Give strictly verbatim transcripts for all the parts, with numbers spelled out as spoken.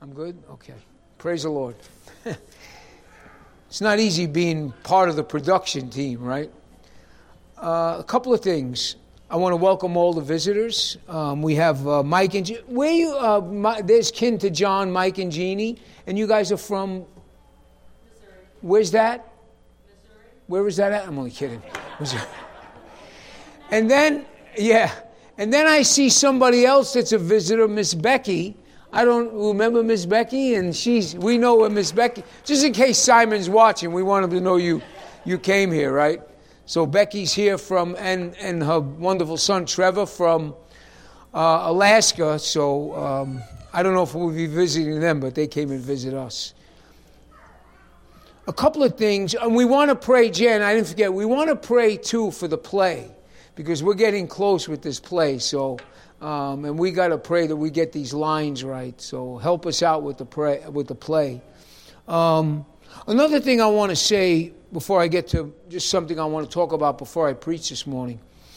I'm good? Okay. Praise the Lord. It's not easy being part of the production team, right? Uh, a couple of things. I want to welcome all the visitors. Um, we have uh, Mike and... Je- where you? Uh, my, there's kin to John, Mike and Jeannie. And you guys are from... Missouri. Where's that? Missouri. Where is that at? I'm only kidding. Missouri. And then, yeah. And then I see somebody else that's a visitor, Miss Becky. I don't remember Miss Becky, and she's, we know where Miss Becky, just in case Simon's watching, we want him to know you you came here, right? So Becky's here from, and, and her wonderful son Trevor from uh, Alaska, so um, I don't know if we'll be visiting them, but they came and visit us. A couple of things, and we want to pray, Jen, I didn't forget, we want to pray too for the play, because we're getting close with this play, so... Um, and we got to pray that we get these lines right. So help us out with the pray, with the play. Um, another thing I want to say before I get to just something I want to talk about before I preach this morning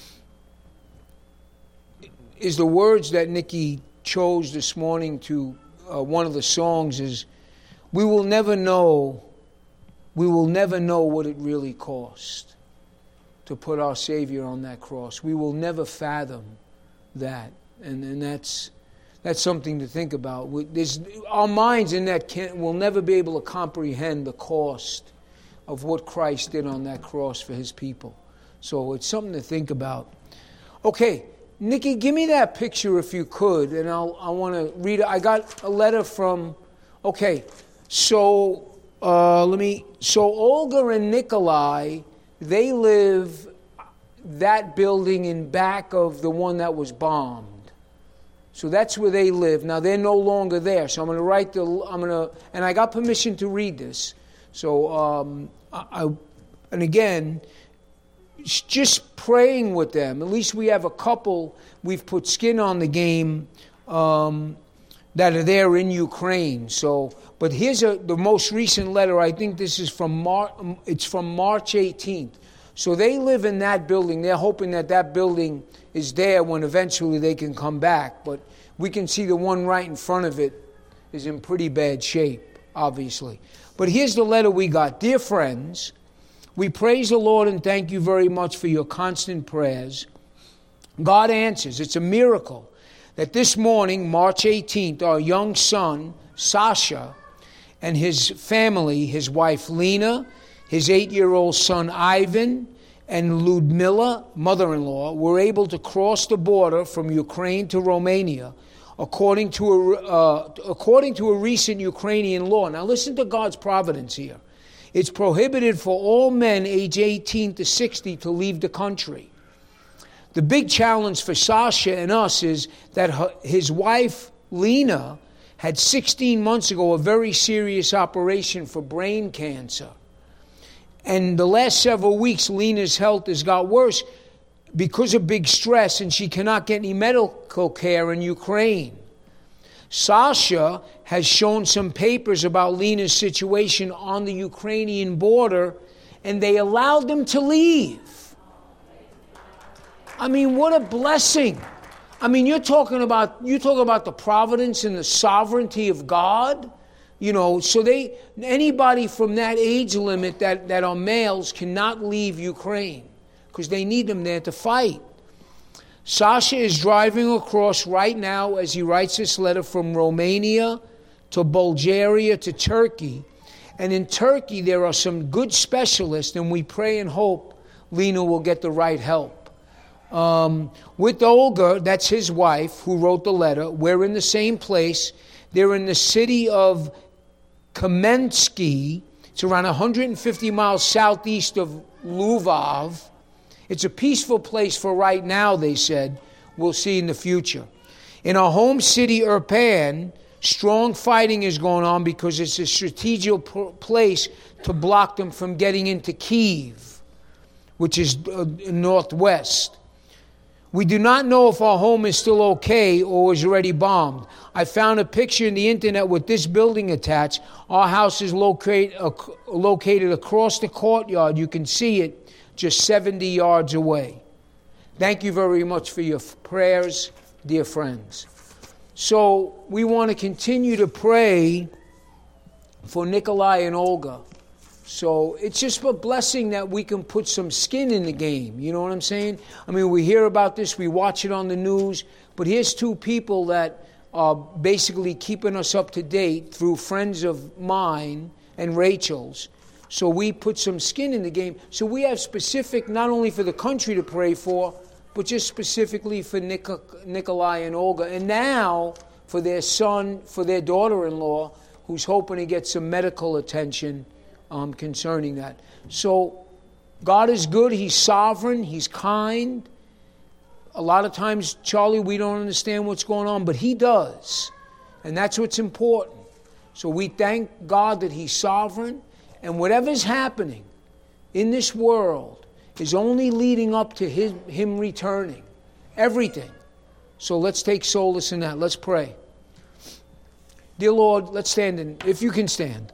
is the words that Nikki chose this morning to uh, one of the songs is, we will never know, we will never know what it really cost to put our Savior on that cross. We will never fathom that, and and that's that's something to think about. We, there's, our minds in that can will never be able to comprehend the cost of what Christ did on that cross for His people. So it's something to think about. Okay, Nikki, give me that picture if you could, and I'll I want to read it. I got a letter from. Okay, so uh, let me. So Olga and Nikolai, they live. That building in back of the one that was bombed. So that's where they live. Now they're no longer there. So I'm going to write the, I'm going to, and I got permission to read this. So, um, I, I, and again, just praying with them. At least we have a couple, we've put skin on the game, um, that are there in Ukraine. So, but here's a, the most recent letter. I think this is from Mar, it's from March eighteenth. So they live in that building. They're hoping that that building is there when eventually they can come back. But we can see the one right in front of it is in pretty bad shape, obviously. But here's the letter we got. Dear friends, we praise the Lord and thank you very much for your constant prayers. God answers. It's a miracle that this morning, March eighteenth, our young son, Sasha, and his family, his wife Lena, his eight-year-old son Ivan, and Ludmila, mother-in-law, were able to cross the border from Ukraine to Romania, according to a, uh, according to a recent Ukrainian law. Now listen to God's providence here. It's prohibited for all men age eighteen to sixty to leave the country. The big challenge for Sasha and us is that her, his wife, Lena, had sixteen months ago a very serious operation for brain cancer. And the last several weeks, Lena's health has got worse because of big stress, and she cannot get any medical care in Ukraine. Sasha has shown some papers about Lena's situation on the Ukrainian border, and they allowed them to leave. I mean, what a blessing. I mean, you're talking about you're talking about the providence and the sovereignty of God. You know, so they anybody from that age limit that, that are males cannot leave Ukraine because they need them there to fight. Sasha is driving across right now as he writes this letter from Romania to Bulgaria to Turkey. And in Turkey there are some good specialists, and we pray and hope Lena will get the right help. Um, with Olga, that's his wife who wrote the letter, we're in the same place. They're in the city of Kamensky. It's around one hundred fifty miles southeast of Lvov. It's a peaceful place for right now, they said. We'll see in the future. In our home city, Irpan, strong fighting is going on because it's a strategic place to block them from getting into Kyiv, which is uh, northwest. We do not know if our home is still okay or is already bombed. I found a picture in the internet with this building attached. Our house is locate, uh, located across the courtyard. You can see it just seventy yards away. Thank you very much for your prayers, dear friends. So we want to continue to pray for Nikolai and Olga. So it's just a blessing that we can put some skin in the game. You know what I'm saying? I mean, we hear about this, we watch it on the news, but here's two people that are basically keeping us up to date through friends of mine and Rachel's. So we put some skin in the game. So we have specific, not only for the country to pray for, but just specifically for Nik- Nikolai and Olga. And now for their son, for their daughter-in-law, who's hoping to get some medical attention um, concerning that. So God is good. He's sovereign. He's kind. A lot of times, Charlie, we don't understand what's going on, but He does. And that's what's important. So we thank God that He's sovereign. And whatever's happening in this world is only leading up to his, Him returning. Everything. So let's take solace in that. Let's pray. Dear Lord, let's stand in, if you can stand.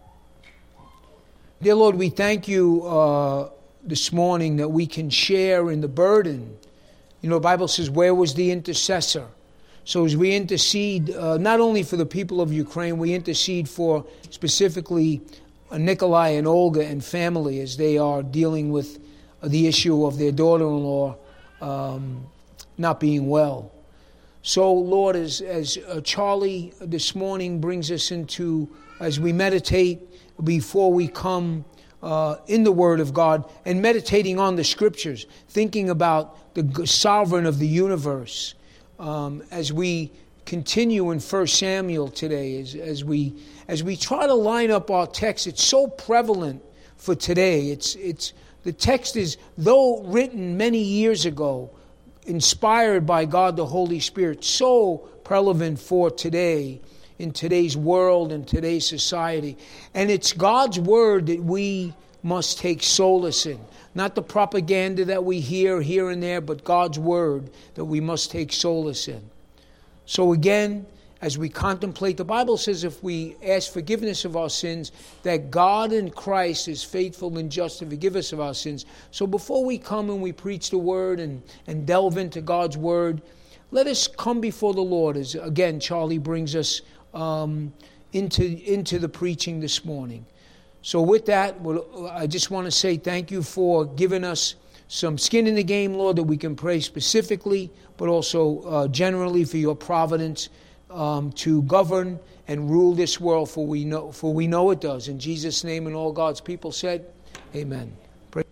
Dear Lord, we thank you uh, this morning that we can share in the burden. You know, the Bible says, where was the intercessor? So as we intercede, uh, not only for the people of Ukraine, we intercede for specifically uh, Nikolai and Olga and family as they are dealing with uh, the issue of their daughter-in-law um, not being well. So, Lord, as, as uh, Charlie this morning brings us into, as we meditate before we come uh, in the Word of God and meditating on the Scriptures, thinking about the sovereign of the universe, um, as we continue in First Samuel today, as, as we as we try to line up our text, it's so prevalent for today. It's it's the text is, though written many years ago, inspired by God the Holy Spirit, so relevant for today, in today's world and today's society. And it's God's Word that we must take solace in. Not the propaganda that we hear here and there, but God's Word that we must take solace in. So again, as we contemplate, the Bible says if we ask forgiveness of our sins, that God in Christ is faithful and just to forgive us of our sins. So before we come and we preach the Word and, and delve into God's Word, let us come before the Lord as, again, Charlie brings us um, into, into the preaching this morning. So with that, I just want to say thank you for giving us some skin in the game, Lord, that we can pray specifically, but also uh, generally for your providence um, to govern and rule this world, for we know, for we know it does. In Jesus' name, and all God's people said, amen. Pray.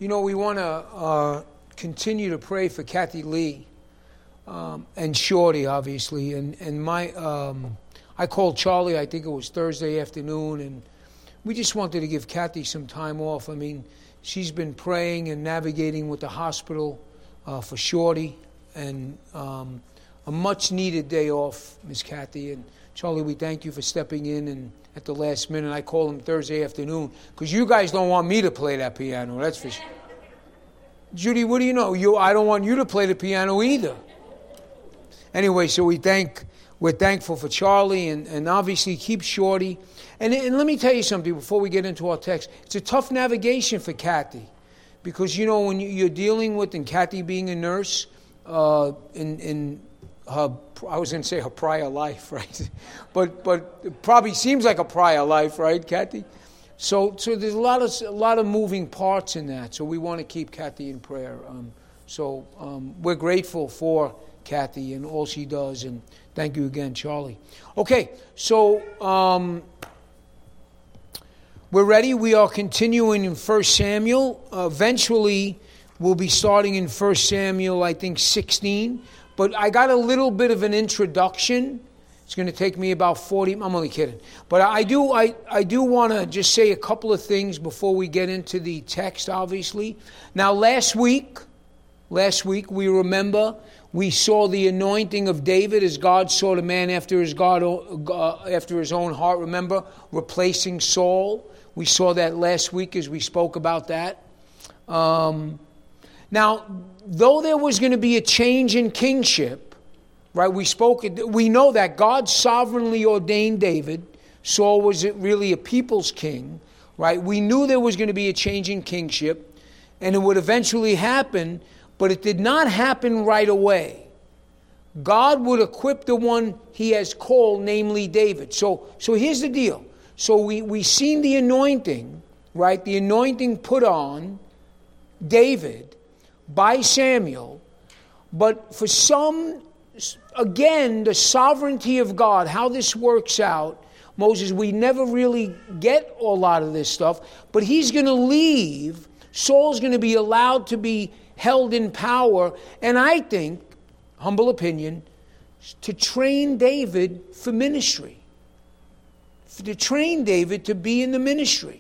You know, we want to uh, continue to pray for Kathy Lee um, and Shorty, obviously. And, and my, um, I called Charlie, I think it was Thursday afternoon, and we just wanted to give Kathy some time off. I mean, she's been praying and navigating with the hospital uh, for Shorty, and um, a much-needed day off, Miss Kathy. And Charlie, we thank you for stepping in and at the last minute. I called him Thursday afternoon because you guys don't want me to play that piano, that's for sure. Judy, what do you know? You, I don't want you to play the piano either. Anyway, so we thank, we're thankful for Charlie, and, and obviously keep Shorty. And, and let me tell you something before we get into our text. It's a tough navigation for Kathy because, you know, when you, you're dealing with, and Kathy being a nurse, uh, in, in her, I was going to say her prior life, right? but but it probably seems like a prior life, right, Kathy? So so there's a lot of a lot of moving parts in that. So we want to keep Kathy in prayer. Um, so um, we're grateful for Kathy and all she does, and thank you again, Charlie. Okay, so um, we're ready. We are continuing in First Samuel. Uh, eventually, we'll be starting in First Samuel, I think, sixteen. But I got a little bit of an introduction. It's going to take me about forty. I'm only kidding. But I do I, I do want to just say a couple of things before we get into the text, obviously. Now, last week, last week, we remember we saw the anointing of David as God sought a man after his God uh, after his own heart. Remember, replacing Saul. We saw that last week as we spoke about that. Um, now, though there was going to be a change in kingship, right? We spoke. We know that God sovereignly ordained David. Saul was really a people's king, right? We knew there was going to be a change in kingship, and it would eventually happen, but it did not happen right away. God would equip the one He has called, namely David. So, so here's the deal. So we we seen the anointing, right? The anointing put on David by Samuel, but for some, again, the sovereignty of God, how this works out, Moses, we never really get a lot of this stuff, but he's going to leave. Saul's going to be allowed to be held in power, and I think, humble opinion, to train David for ministry, to train David to be in the ministry.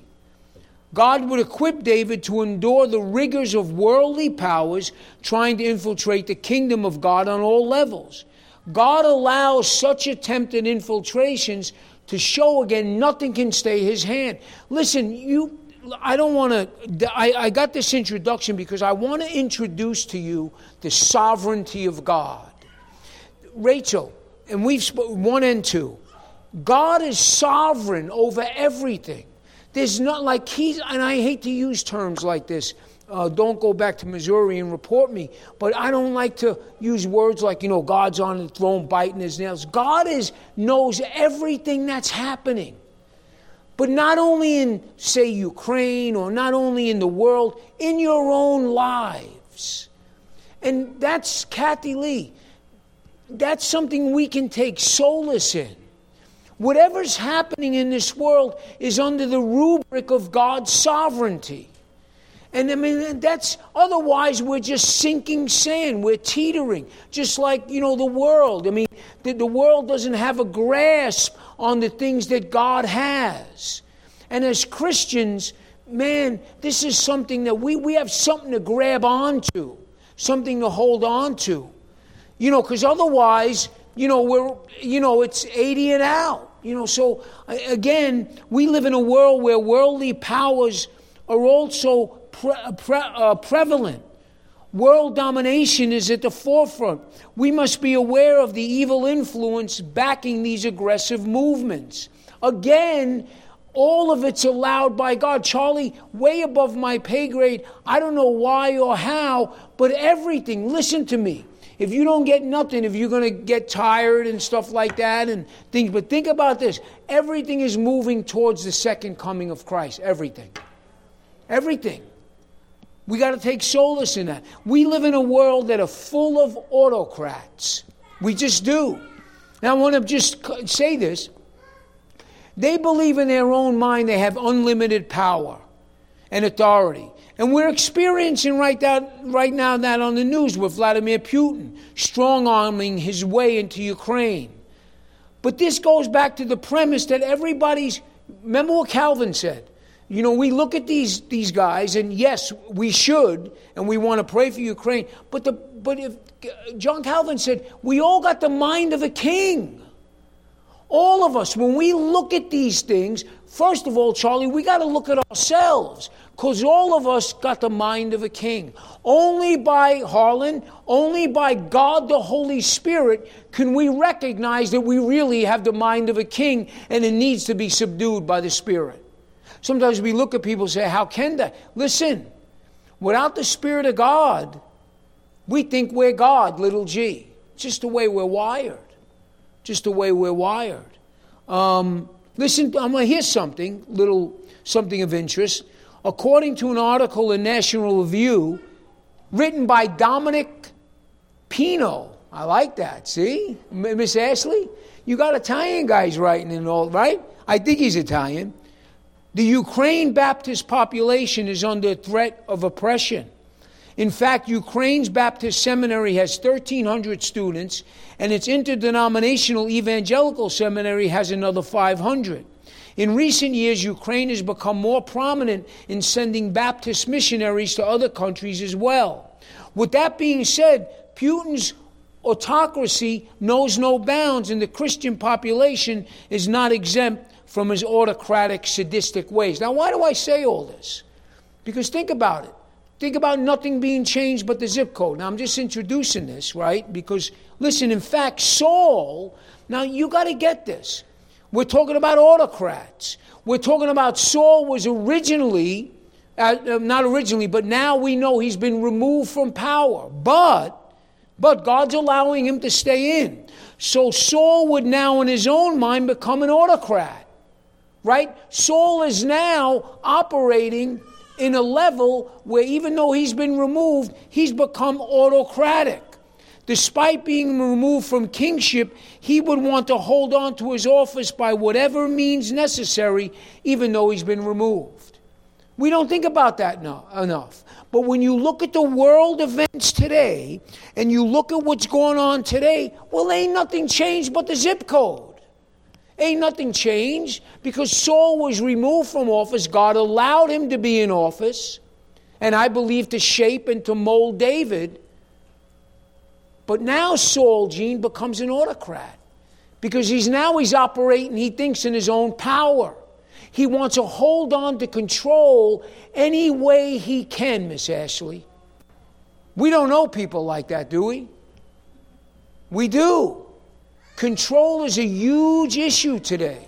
God would equip David to endure the rigors of worldly powers trying to infiltrate the kingdom of God on all levels. God allows such attempted infiltrations to show again nothing can stay His hand. Listen, you, I don't want to, I, I got this introduction because I want to introduce to you the sovereignty of God. Rachel, and we've spoken one and two, God is sovereign over everything. There's not like He's, and I hate to use terms like this. Uh, don't go back to Missouri and report me. But I don't like to use words like, you know, God's on the throne biting His nails. God is knows everything that's happening. But not only in, say, Ukraine, or not only in the world, in your own lives. And that's Kathy Lee. That's something we can take solace in. Whatever's happening in this world is under the rubric of God's sovereignty. And I mean, that's, otherwise we're just sinking sand. We're teetering. Just like, you know, the world. I mean, the, the world doesn't have a grasp on the things that God has. And as Christians, man, this is something that we, we have something to grab onto. Something to hold on to. You know, because otherwise, you know, we're, you know, it's eighty and out. You know, so again, we live in a world where worldly powers are also pre- pre- uh, prevalent. World domination is at the forefront. We must be aware of the evil influence backing these aggressive movements. Again, all of it's allowed by God. Charlie, way above my pay grade. I don't know why or how, but everything, listen to me. If you don't get nothing, if you're going to get tired and stuff like that and things, but think about this. Everything is moving towards the second coming of Christ. Everything. Everything. We got to take solace in that. We live in a world that are full of autocrats. We just do. Now I want to just say this. They believe in their own mind they have unlimited power. and authority. And we're experiencing right, that, right now that on the news with Vladimir Putin, strong-arming his way into Ukraine. But this goes back to the premise that everybody's, remember what Calvin said? You know, we look at these these guys, and yes, we should, and we want to pray for Ukraine. But the but if John Calvin said, we all got the mind of a king. All of us, when we look at these things, first of all, Charlie, we got to look at ourselves, because all of us got the mind of a king. Only by Harlan, only by God the Holy Spirit can we recognize that we really have the mind of a king, and it needs to be subdued by the Spirit. Sometimes we look at people and say, how can that? Listen, without the Spirit of God, we think we're God, little g. Just the way we're wired. Just the way we're wired. Um, listen, I'm going to hear something, little something of interest. According to an article in National Review, written by Dominic Pino. I like that, see? Miss Ashley? You got Italian guys writing and all, right? I think he's Italian. The Ukraine Baptist population is under threat of oppression. In fact, Ukraine's Baptist Seminary has thirteen hundred students, and its interdenominational evangelical seminary has another five hundred. In recent years, Ukraine has become more prominent in sending Baptist missionaries to other countries as well. With that being said, Putin's autocracy knows no bounds, and the Christian population is not exempt from his autocratic, sadistic ways. Now, why do I say all this? Because think about it. Think about nothing being changed but the zip code. Now, I'm just introducing this, right? Because, listen, in fact, Saul, now you got to get this. We're talking about autocrats. We're talking about Saul was originally, uh, not originally, but now we know he's been removed from power. But, but God's allowing him to stay in. So Saul would now, in his own mind, become an autocrat. Right? Saul is now operating in a level where even though he's been removed, he's become autocratic. Despite being removed from kingship, he would want to hold on to his office by whatever means necessary, even though he's been removed. We don't think about that no, enough. But when you look at the world events today, and you look at what's going on today, well, ain't nothing changed but the zip code. Ain't nothing changed, because Saul was removed from office. God allowed him to be in office, and I believe to shape and to mold David. But now Saul, Gene, becomes an autocrat, because he's now he's operating, he thinks, in his own power. He wants to hold on to control any way he can, Miss Ashley. We don't know people like that, do we? We do. Control is a huge issue today.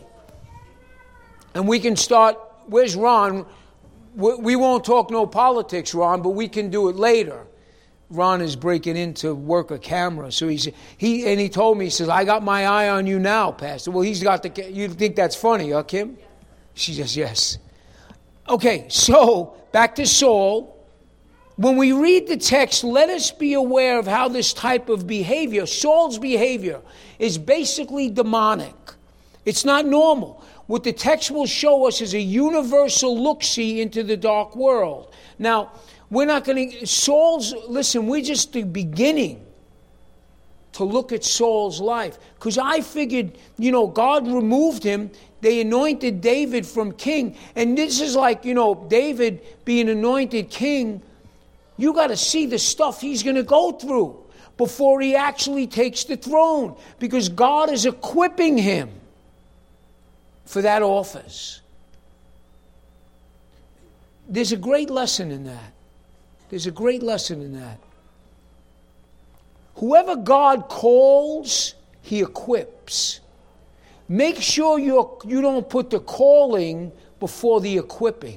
And we can start, where's Ron? We won't talk no politics, Ron, but we can do it later. Ron is breaking in to work a camera. So he's, he, and he told me, he says, I got my eye on you now, Pastor. Well, he's got the, you think that's funny, huh, Kim? She says, yes. Okay, so back to Saul. When we read the text, let us be aware of how this type of behavior, Saul's behavior, is basically demonic. It's not normal. What the text will show us is a universal look-see into the dark world. Now, we're not going to, Saul's, listen, we're just the beginning to look at Saul's life. Because I figured, you know, God removed him. They anointed David from king. And this is like, you know, David being anointed king. You got to see the stuff he's going to go through before he actually takes the throne, because God is equipping him for that office. There's a great lesson in that. There's a great lesson in that. Whoever God calls, he equips. Make sure you're, you don't put the calling before the equipping.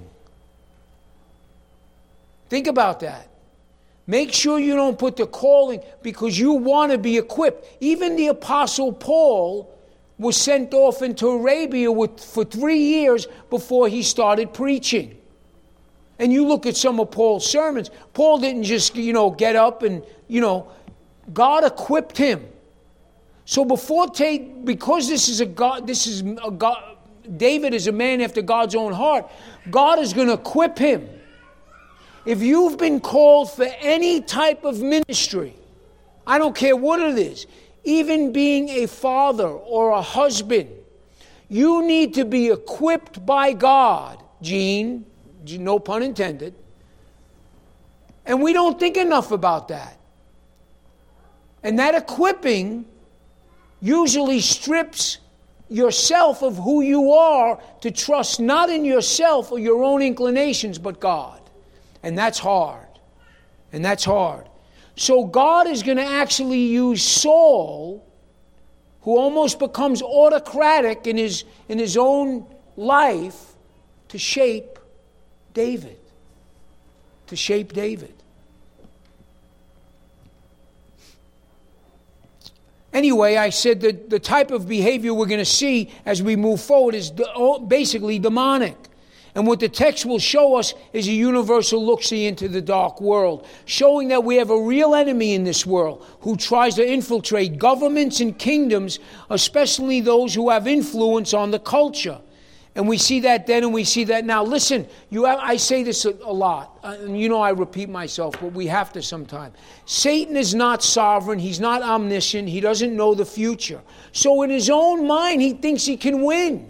Think about that. Make sure you don't put the calling, because you want to be equipped. Even the Apostle Paul was sent off into Arabia with, for three years before he started preaching. And you look at some of Paul's sermons. Paul didn't just, you know, get up and, you know, God equipped him. So before take, because this is a God, this is a God, David is a man after God's own heart. God is going to equip him. If you've been called for any type of ministry, I don't care what it is, even being a father or a husband, you need to be equipped by God, Gene, no pun intended. And we don't think enough about that. And that equipping usually strips yourself of who you are to trust not in yourself or your own inclinations, but God. And that's hard. And that's hard. So God is going to actually use Saul, who almost becomes autocratic in his, in his own life, to shape David. To shape David. Anyway, I said that the type of behavior we're going to see as we move forward is basically demonic. And what the text will show us is a universal look-see into the dark world, showing that we have a real enemy in this world who tries to infiltrate governments and kingdoms, especially those who have influence on the culture. And we see that then and we see that now. Listen, you have, I say this a, a lot, uh, and you know I repeat myself, but we have to sometime. Satan is not sovereign. He's not omniscient. He doesn't know the future. So in his own mind, he thinks he can win.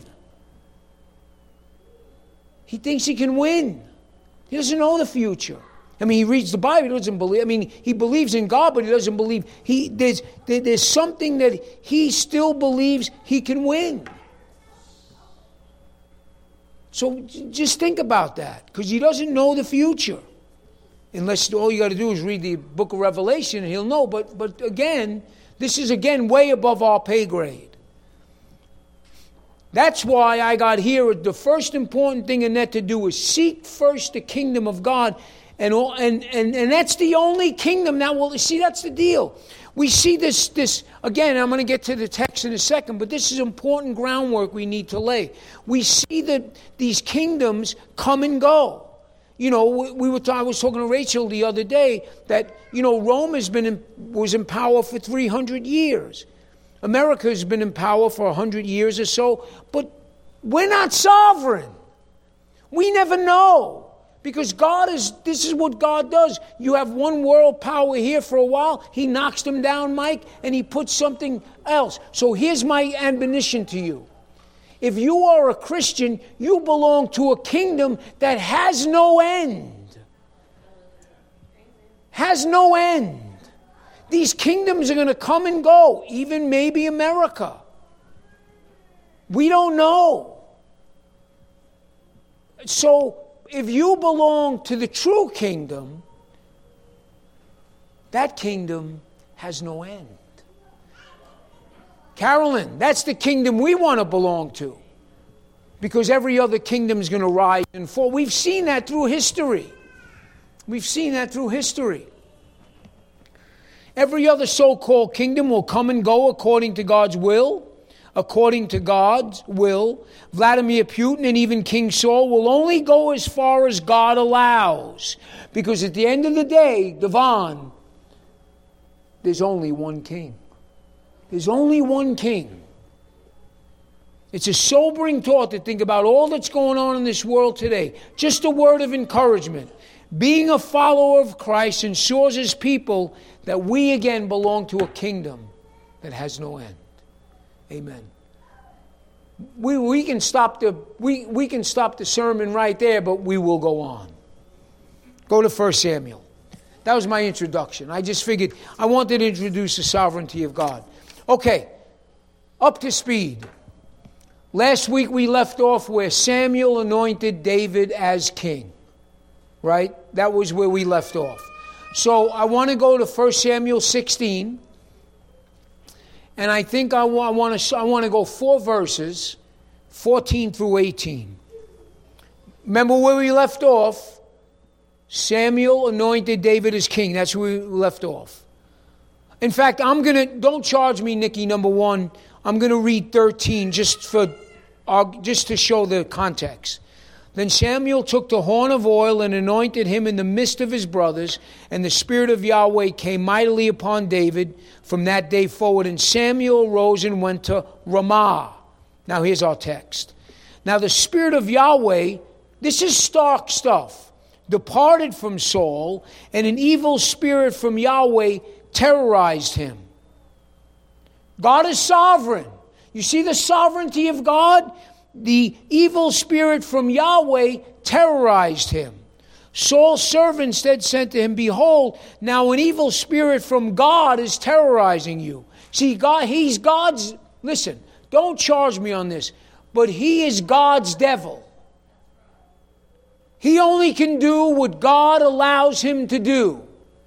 He thinks he can win. He doesn't know the future. I mean, he reads the Bible, he doesn't believe. I mean, he believes in God, but he doesn't believe. He there's there, there's something that he still believes he can win. So just think about that, because he doesn't know the future. Unless all you got to do is read the book of Revelation and he'll know. But but again, this is again way above our pay grade. That's why I got here. The first important thing in that to do is seek first the kingdom of God. And, all, and, and, and that's the only kingdom that will, see, that's the deal. We see this, this again, I'm going to get to the text in a second, but this is important groundwork we need to lay. We see that these kingdoms come and go. You know, we, we were. I was talking to Rachel the other day that, you know, Rome has been in, was in power for three hundred years. America has been in power for one hundred years or so, but we're not sovereign. We never know, because God is, this is what God does. You have one world power here for a while, he knocks them down, Mike, and he puts something else. So here's my admonition to you. If you are a Christian, you belong to a kingdom that has no end. Has no end. These kingdoms are going to come and go, even maybe America. We don't know. So if you belong to the true kingdom, that kingdom has no end. Carolyn, that's the kingdom we want to belong to, because every other kingdom is going to rise and fall. We've seen that through history. We've seen that through history. Every other so-called kingdom will come and go according to God's will. According to God's will. Vladimir Putin and even King Saul will only go as far as God allows. Because at the end of the day, Devon, there's only one king. There's only one king. It's a sobering thought to think about all that's going on in this world today. Just a word of encouragement. Being a follower of Christ ensures as people that we again belong to a kingdom that has no end. Amen. We we can stop the we, we can stop the sermon right there, but we will go on. Go to First Samuel. That was my introduction. I just figured I wanted to introduce the sovereignty of God. Okay, up to speed. Last week we left off where Samuel anointed David as king. Right? That was where we left off. So I want to go to First Samuel sixteen. And I think I want, I want to I want to go four verses, fourteen through eighteen. Remember where we left off? Samuel anointed David as king. That's where we left off. In fact, I'm going to, don't charge me, Nikki, number one. I'm going to read thirteen just for uh, just to show the context. Then Samuel took the horn of oil and anointed him in the midst of his brothers, and the Spirit of Yahweh came mightily upon David from that day forward. And Samuel rose and went to Ramah. Now here's our text. Now the Spirit of Yahweh, this is stark stuff. departed from Saul, and an evil spirit from Yahweh terrorized him. God is sovereign. You see the sovereignty of God? The evil spirit from Yahweh terrorized him. Saul's servant instead said to him, behold, now an evil spirit from God is terrorizing you. See, God, he's God's, listen, don't charge me on this, but he is God's devil. He only can do what God allows him to do.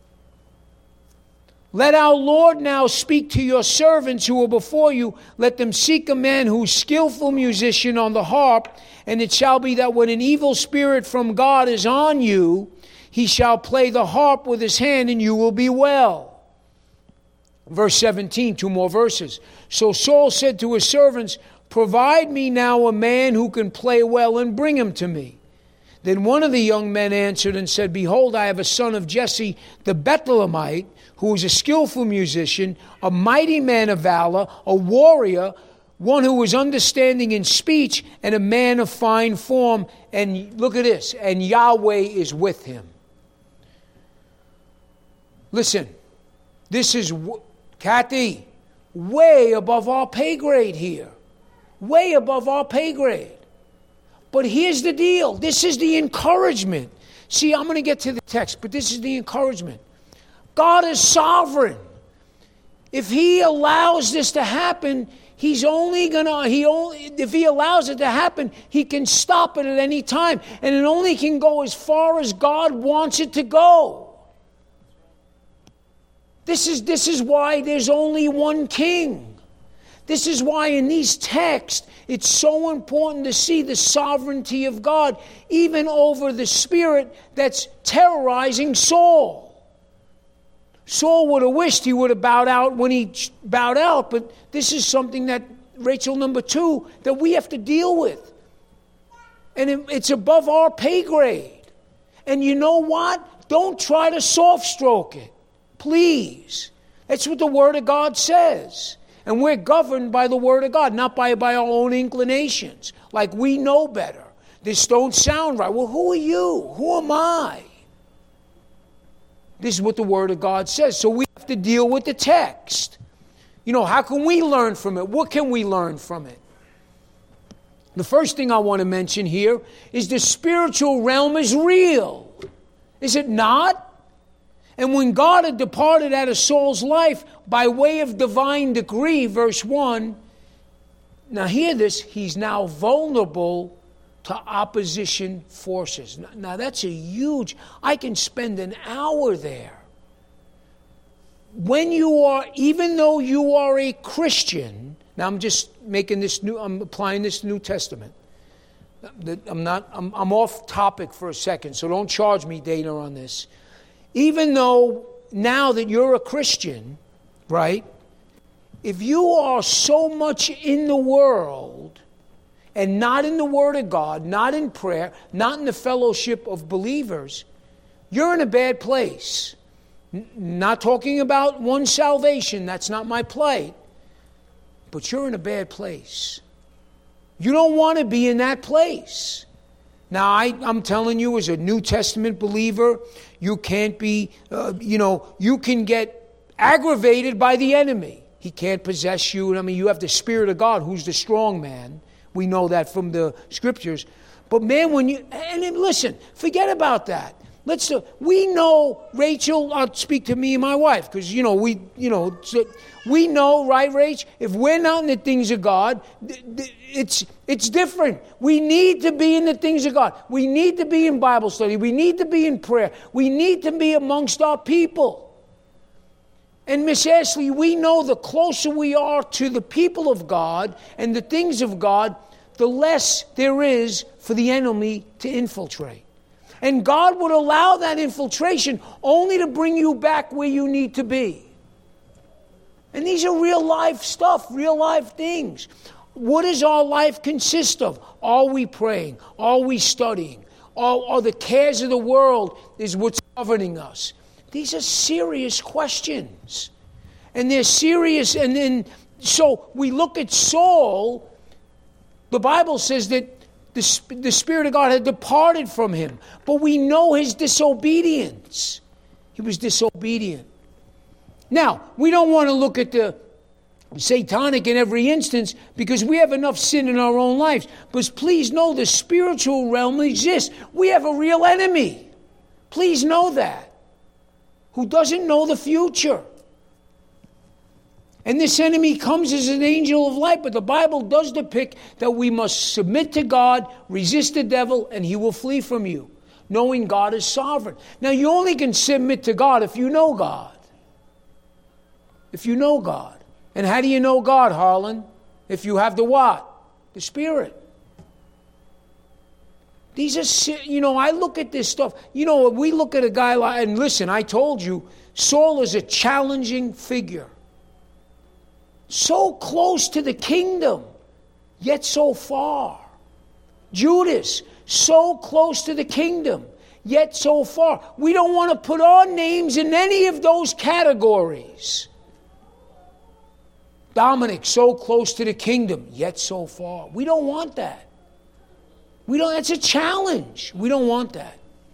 Let our Lord now speak to your servants who are before you. Let them seek a man who's skillful musician on the harp. And it shall be that when an evil spirit from God is on you, he shall play the harp with his hand and you will be well. Verse seventeen, two more verses. So Saul said to his servants, provide me now a man who can play well and bring him to me. Then one of the young men answered and said, behold, I have a son of Jesse the Bethlehemite, who is a skillful musician, a mighty man of valor, a warrior, one who is understanding in speech, and a man of fine form. And look at this, and Yahweh is with him. Listen, this is, Kathy, way above our pay grade here. Way above our pay grade. But here's the deal. This is the encouragement. See, I'm going to get to the text, but this is the encouragement. God is sovereign. If he allows this to happen, he's only going to, he only, if he allows it to happen, he can stop it at any time. And it only can go as far as God wants it to go. This is, this is why there's only one king. This is why in these texts, it's so important to see the sovereignty of God, even over the spirit that's terrorizing Saul. Saul would have wished he would have bowed out when he bowed out, but this is something that, Rachel, number two, that we have to deal with. And it, it's above our pay grade. And you know what? Don't try to soft stroke it. Please. That's what the Word of God says. And we're governed by the Word of God, not by, by our own inclinations. Like we know better. This don't sound right. Well, who are you? Who am I? This is what the Word of God says. So we have to deal with the text. You know, how can we learn from it? What can we learn from it? The first thing I want to mention here is the spiritual realm is real. Is it not? And when God had departed out of Saul's life by way of divine decree, verse one, now hear this, he's now vulnerable to opposition forces. Now, now that's a huge, I can spend an hour there. When you are, even though you are a Christian, now I'm just making this new, I'm applying this New Testament. I'm not, I'm, I'm off topic for a second, so don't charge me, Dana, on this. Even though now that you're a Christian, right, if you are so much in the world and not in the Word of God, not in prayer, not in the fellowship of believers, you're in a bad place. N- not talking about one's salvation, that's not my plight, but you're in a bad place. You don't want to be in that place. Now, I, I'm telling you, as a New Testament believer, you can't be, uh, you know, you can get aggravated by the enemy. He can't possess you. I mean, you have the Spirit of God, who's the strong man. We know that from the Scriptures. But man, when you, and then listen, forget about that. Let's, uh, we know, Rachel, I'll speak to me and my wife, because, you know, we, you know, we know, right, Rach, if we're not in the things of God, it's, it's different. We need to be in the things of God. We need to be in Bible study. We need to be in prayer. We need to be amongst our people. And Miss Ashley, we know the closer we are to the people of God and the things of God, the less there is for the enemy to infiltrate. And God would allow that infiltration only to bring you back where you need to be. And these are real life stuff, real life things. What does our life consist of? Are we praying? Are we studying? Are, are the cares of the world is what's governing us? These are serious questions. And they're serious. And then, so we look at Saul. The Bible says that The, the Spirit of God had departed from him. But we know his disobedience. He was disobedient. Now, we don't want to look at the satanic in every instance because we have enough sin in our own lives. But please know the spiritual realm exists. We have a real enemy. Please know that. Who doesn't know the future. And this enemy comes as an angel of light, but the Bible does depict that we must submit to God, resist the devil, and he will flee from you, knowing God is sovereign. Now, you only can submit to God if you know God. If you know God. And how do you know God, Harlan? If you have the what? The Spirit. These are, you know, I look at this stuff. You know, we look at a guy like, and listen, I told you, Saul is a challenging figure. So close to the kingdom, yet so far. Judas, so close to the kingdom, yet so far. We don't want to put our names in any of those categories. Dominic, so close to the kingdom, yet so far. We don't want that. We don't. That's a challenge. We don't want that.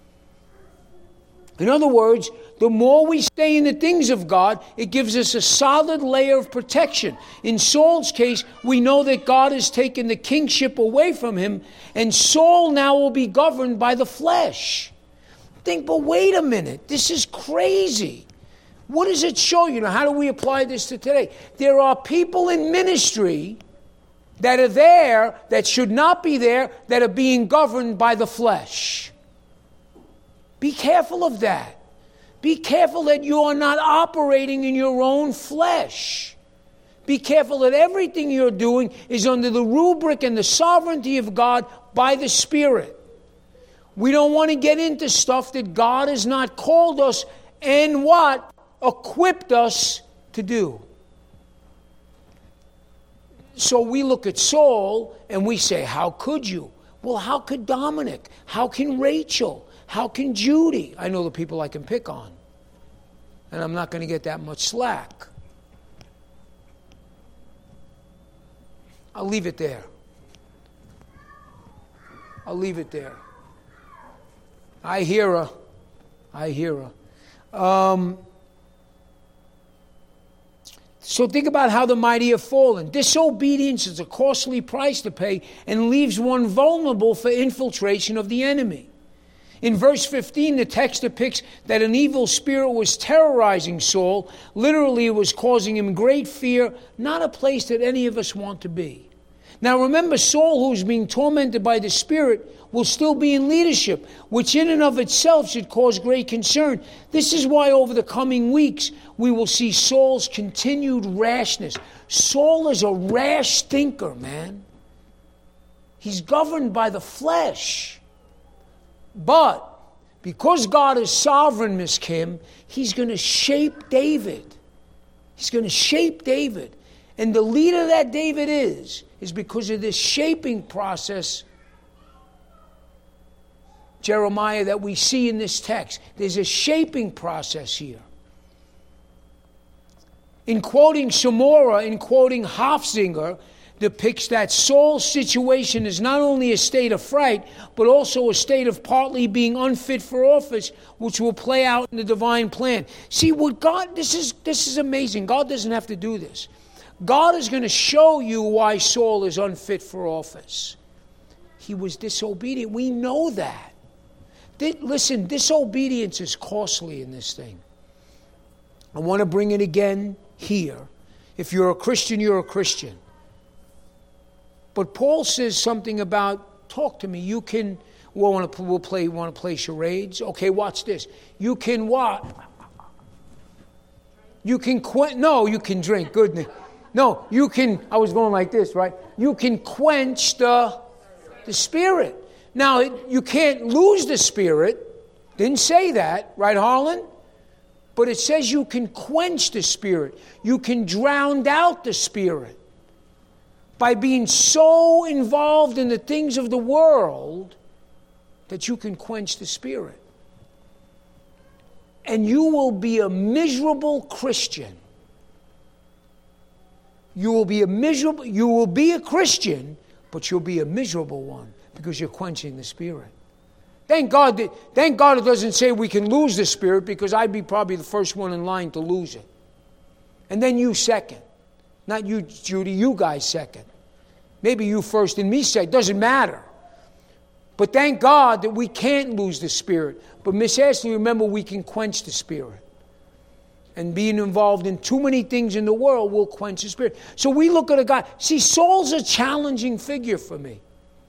In other words, the more we stay in the things of God, it gives us a solid layer of protection. In Saul's case, we know that God has taken the kingship away from him, and Saul now will be governed by the flesh. Think, but wait a minute, this is crazy. What does it show you? Now, how do we apply this to today? There are people in ministry that are there, that should not be there, that are being governed by the flesh. Be careful of that. Be careful that you are not operating in your own flesh. Be careful that everything you're doing is under the rubric and the sovereignty of God by the Spirit. We don't want to get into stuff that God has not called us and what? Equipped us to do. So we look at Saul and we say, how could you? Well, how could Dominic? How can Rachel? How can Judy? I know the people I can pick on. And I'm not going to get that much slack. I'll leave it there. I'll leave it there. I hear her. I hear her. Um, so think about how the mighty have fallen. Disobedience is a costly price to pay and leaves one vulnerable for infiltration of the enemy. In verse fifteen, the text depicts that an evil spirit was terrorizing Saul. Literally, it was causing him great fear, not a place that any of us want to be. Now remember, Saul, who's being tormented by the Spirit, will still be in leadership, which in and of itself should cause great concern. This is why over the coming weeks, we will see Saul's continued rashness. Saul is a rash thinker, man. He's governed by the flesh. But because God is sovereign, Miss Kim, he's going to shape David. He's going to shape David. And the leader that David is, is because of this shaping process, Jeremiah, that we see in this text. There's a shaping process here. In quoting Samora, in quoting Hofzinger, depicts that Saul's situation is not only a state of fright, but also a state of partly being unfit for office, which will play out in the divine plan. See, what God, this is this is amazing. God doesn't have to do this. God is going to show you why Saul is unfit for office. He was disobedient. We know that. Listen, disobedience is costly in this thing. I want to bring it again here. If you're a Christian, you're a Christian. But Paul says something about, talk to me. You can, we'll, want to, we'll play, want to play charades? Okay, watch this. You can what? You can quench, no, you can drink, goodness. No, you can, I was going like this, right? You can quench the, the Spirit. Now, it, you can't lose the Spirit. Didn't say that, right, Harlan? But it says you can quench the Spirit. You can drown out the Spirit. By being so involved in the things of the world that you can quench the Spirit. And you will be a miserable Christian. You will be a miserable, you will be a Christian, but you'll be a miserable one. because you're quenching the Spirit. Thank God that, thank God it doesn't say we can lose the Spirit, because I'd be probably the first one in line to lose it. And then you second. Not you, Judy, you guys second. Maybe you first and me second. Doesn't matter. But thank God that we can't lose the Spirit. But Miss Ashley, remember, we can quench the Spirit. And being involved in too many things in the world will quench the Spirit. So we look at a guy. See, Saul's a challenging figure for me.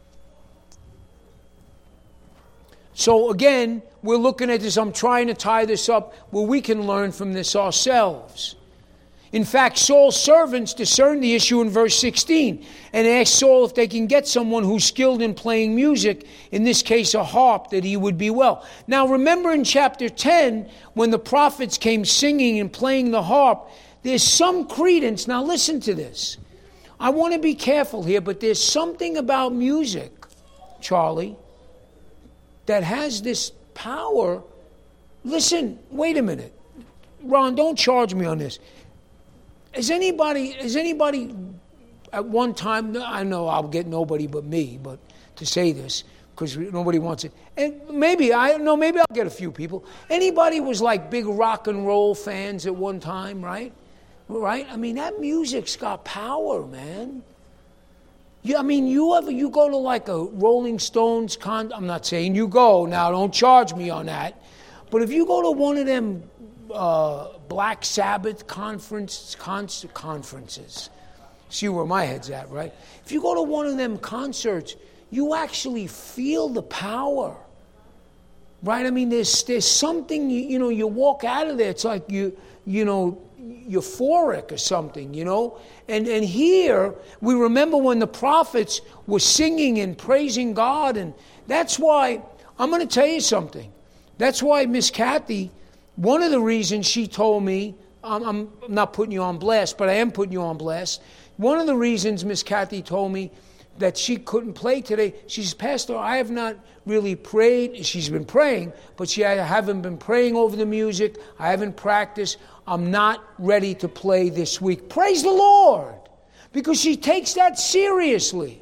So again, we're looking at this. I'm trying to tie this up where we can learn from this ourselves. In fact, Saul's servants discerned the issue in verse sixteen and asked Saul if they can get someone who's skilled in playing music, in this case a harp, that he would be well. Now remember in chapter ten, when the prophets came singing and playing the harp, there's some credence. Now listen to this. I want to be careful here, but there's something about music, Charlie, that has this power. Listen, wait a minute. Ron, don't charge me on this. Is anybody, is anybody at one time, I know I'll get nobody but me, but to say this, because nobody wants it. And maybe, I don't know, maybe I'll get a few people. Anybody was like big rock and roll fans at one time, right? Right? I mean, that music's got power, man. You, I mean, you ever, you go to like a Rolling Stones con, I'm not saying you go now, don't charge me on that. But if you go to one of them uh, Black Sabbath conference, con- conferences, see where my head's at, right? If you go to one of them concerts, you actually feel the power, right? I mean, there's there's something, you, you know, you walk out of there, it's like you, you know, euphoric or something, you know? And and here, we remember when the prophets were singing and praising God, and that's why, I'm going to tell you something. That's why Miss Kathy, one of the reasons she told me, I'm, I'm not putting you on blast, but I am putting you on blast. One of the reasons Miss Kathy told me that she couldn't play today, she says, Pastor, I have not really prayed. She's been praying, but she I haven't been praying over the music. I haven't practiced. I'm not ready to play this week. Praise the Lord, because she takes that seriously.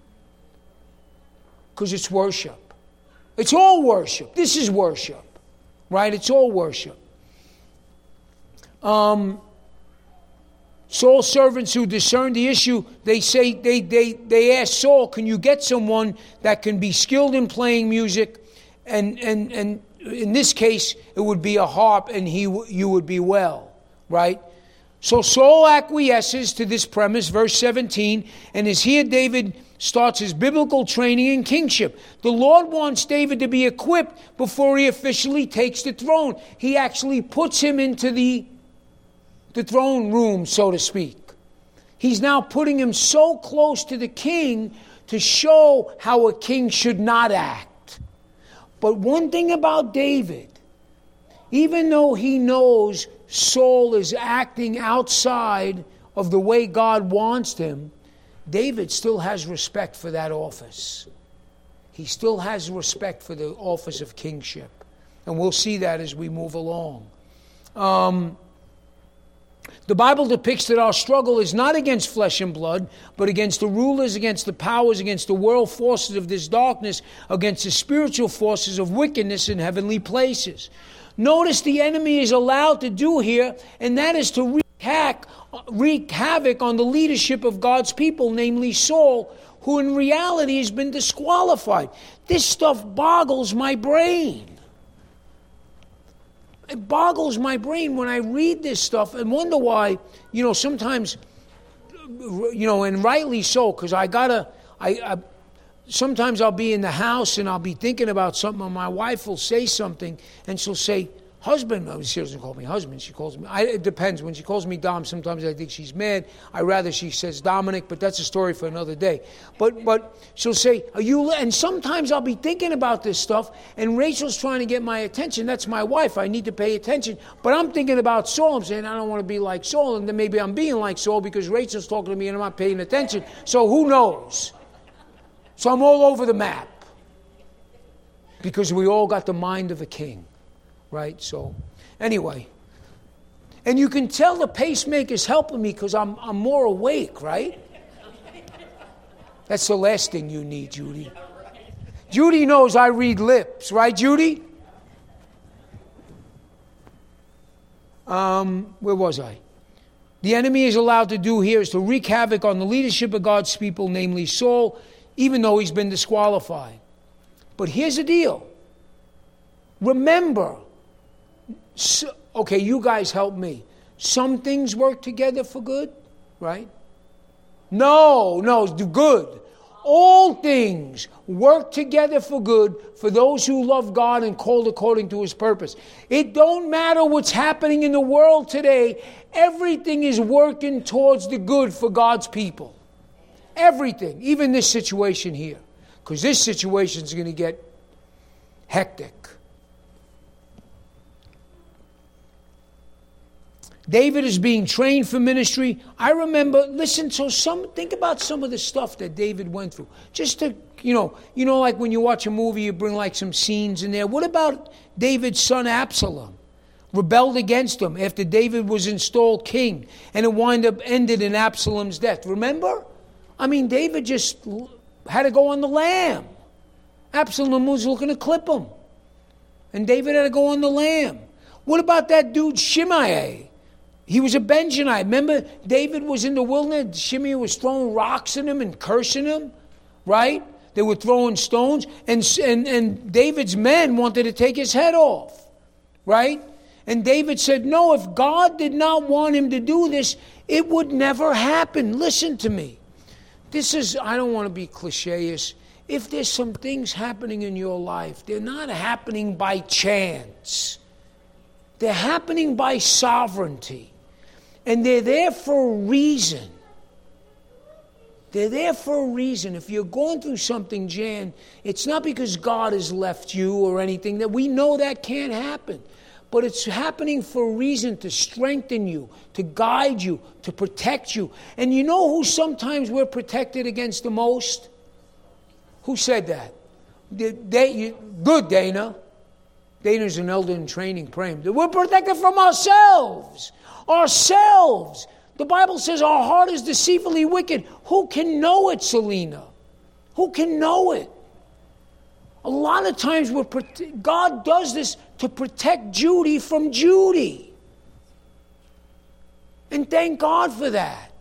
Because it's worship. It's all worship. This is worship. Right? It's all worship. Um, Saul's servants who discerned the issue, they say they they they asked Saul, "Can you get someone that can be skilled in playing music?" And and and in this case, it would be a harp, and he you would be well, right? So Saul acquiesces to this premise, verse seventeen, and as here David starts his biblical training in kingship. The Lord wants David to be equipped before he officially takes the throne. He actually puts him into the, the throne room, so to speak. He's now putting him so close to the king to show how a king should not act. But one thing about David, even though he knows Saul is acting outside of the way God wants him, David still has respect for that office. He still has respect for the office of kingship. And we'll see that as we move along. Um, the Bible depicts that our struggle is not against flesh and blood, but against the rulers, against the powers, against the world forces of this darkness, against the spiritual forces of wickedness in heavenly places. Notice the enemy is allowed to do here, and that is to wreak, hack, wreak havoc on the leadership of God's people, namely Saul, who in reality has been disqualified. This stuff boggles my brain. It boggles my brain when I read this stuff and wonder why, you know, sometimes, you know, and rightly so, because I gotta, I, I, sometimes I'll be in the house and I'll be thinking about something, and my wife will say something, and she'll say, husband, no, she doesn't call me husband, she calls me, I, it depends. When she calls me Dom, sometimes I think she's mad. I rather she says Dominic, but that's a story for another day. But but she'll say, are you, and sometimes I'll be thinking about this stuff, and Rachel's trying to get my attention. That's my wife. I need to pay attention. But I'm thinking about Saul. I'm saying, I don't want to be like Saul, and then maybe I'm being like Saul because Rachel's talking to me and I'm not paying attention. So who knows? So I'm all over the map. Because we all got the mind of a king. Right, so anyway, and you can tell the pacemaker's helping me because I'm I'm more awake, right? That's the last thing you need, Judy. Judy knows I read lips, right, Judy? Um, where was I? The enemy is allowed to do here is to wreak havoc on the leadership of God's people, namely Saul, even though he's been disqualified. But here's the deal. Remember, so, okay, you guys help me. Some things work together for good, right? No, no, do good. All things work together for good for those who love God and called according to His purpose. It don't matter what's happening in the world today. Everything is working towards the good for God's people. Everything, even this situation here. Because this situation is going to get hectic. David is being trained for ministry. I remember, listen, so some think about some of the stuff that David went through. Just to, you know, you know, like when you watch a movie, you bring like some scenes in there. What about David's son Absalom? Rebelled against him after David was installed king, and it wound up ended in Absalom's death. Remember? I mean, David just had to go on the lam. Absalom was looking to clip him. And David had to go on the lam. What about that dude Shimei? He was a Benjamite. Remember, David was in the wilderness. Shimei was throwing rocks at him and cursing him, right? They were throwing stones. And, and, and David's men wanted to take his head off, right? And David said, no, if God did not want him to do this, it would never happen. Listen to me. This is, I don't want to be cliche-ish. If there's some things happening in your life, they're not happening by chance. They're happening by sovereignty. And they're there for a reason. They're there for a reason. If you're going through something, Jan, it's not because God has left you or anything. That we know that can't happen. But it's happening for a reason to strengthen you, to guide you, to protect you. And you know who sometimes we're protected against the most? Who said that? They, you, good, Dana. Dana's an elder in training, praying. We're protected from ourselves. Ourselves. The Bible says our heart is deceitfully wicked. Who can know it, Selena? Who can know it? A lot of times we're God does this to protect Judy from Judy. And thank God for that.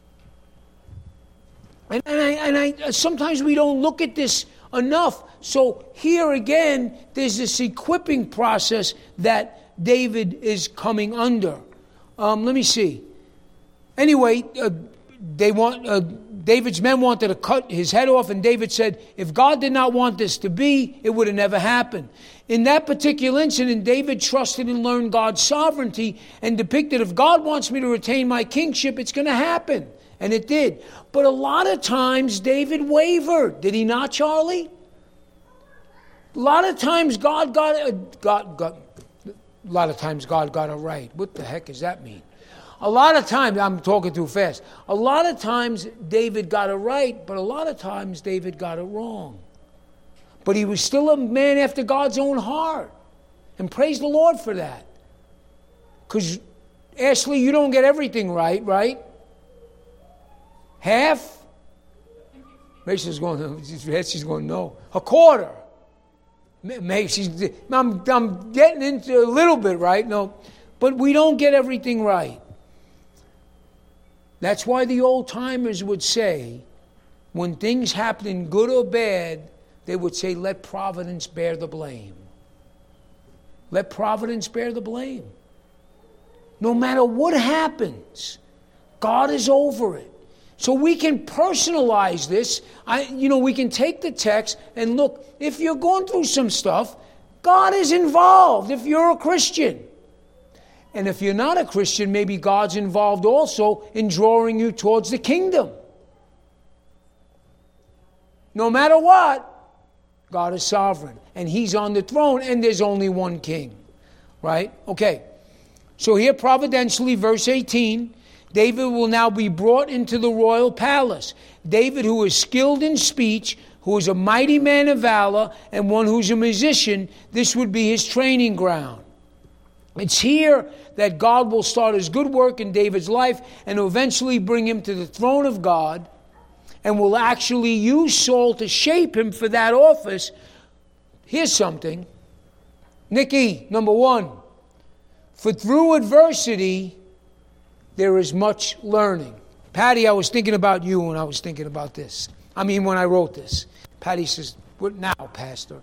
And, and, I, and I, sometimes we don't look at this enough. So here again, there's this equipping process that David is coming under. Um, let me see. Anyway, uh, they want uh, David's men wanted to cut his head off, and David said, if God did not want this to be, it would have never happened. In that particular incident, David trusted and learned God's sovereignty and depicted, if God wants me to retain my kingship, it's going to happen. And it did. But a lot of times, David wavered. Did he not, Charlie? A lot of times, God got it. God, God, a lot of times, God got it right. What the heck does that mean? A lot of times, I'm talking too fast. A lot of times, David got it right, but a lot of times, David got it wrong. But he was still a man after God's own heart. And praise the Lord for that. Because, Ashley, you don't get everything right, right? Half? Rachel's going, she's going, no. A quarter. Maybe she's, I'm, I'm getting into a little bit right. No, but we don't get everything right. That's why the old timers would say, when things happen, good or bad, they would say, let providence bear the blame. Let providence bear the blame. No matter what happens, God is over it. So we can personalize this. I, you know, we can take the text and look, if you're going through some stuff, God is involved if you're a Christian. And if you're not a Christian, maybe God's involved also in drawing you towards the kingdom. No matter what, God is sovereign. And He's on the throne, and there's only one king. Right? Okay. So here, providentially, verse eighteen, David will now be brought into the royal palace. David, who is skilled in speech, who is a mighty man of valor, and one who's a musician, this would be his training ground. It's here that God will start His good work in David's life and eventually bring him to the throne of God. and will actually use Saul to shape him for that office. Here's something. Nikki, number one, for through adversity, there is much learning. Patty, I was thinking about you when I was thinking about this. I mean, when I wrote this. Patty says, what now, Pastor?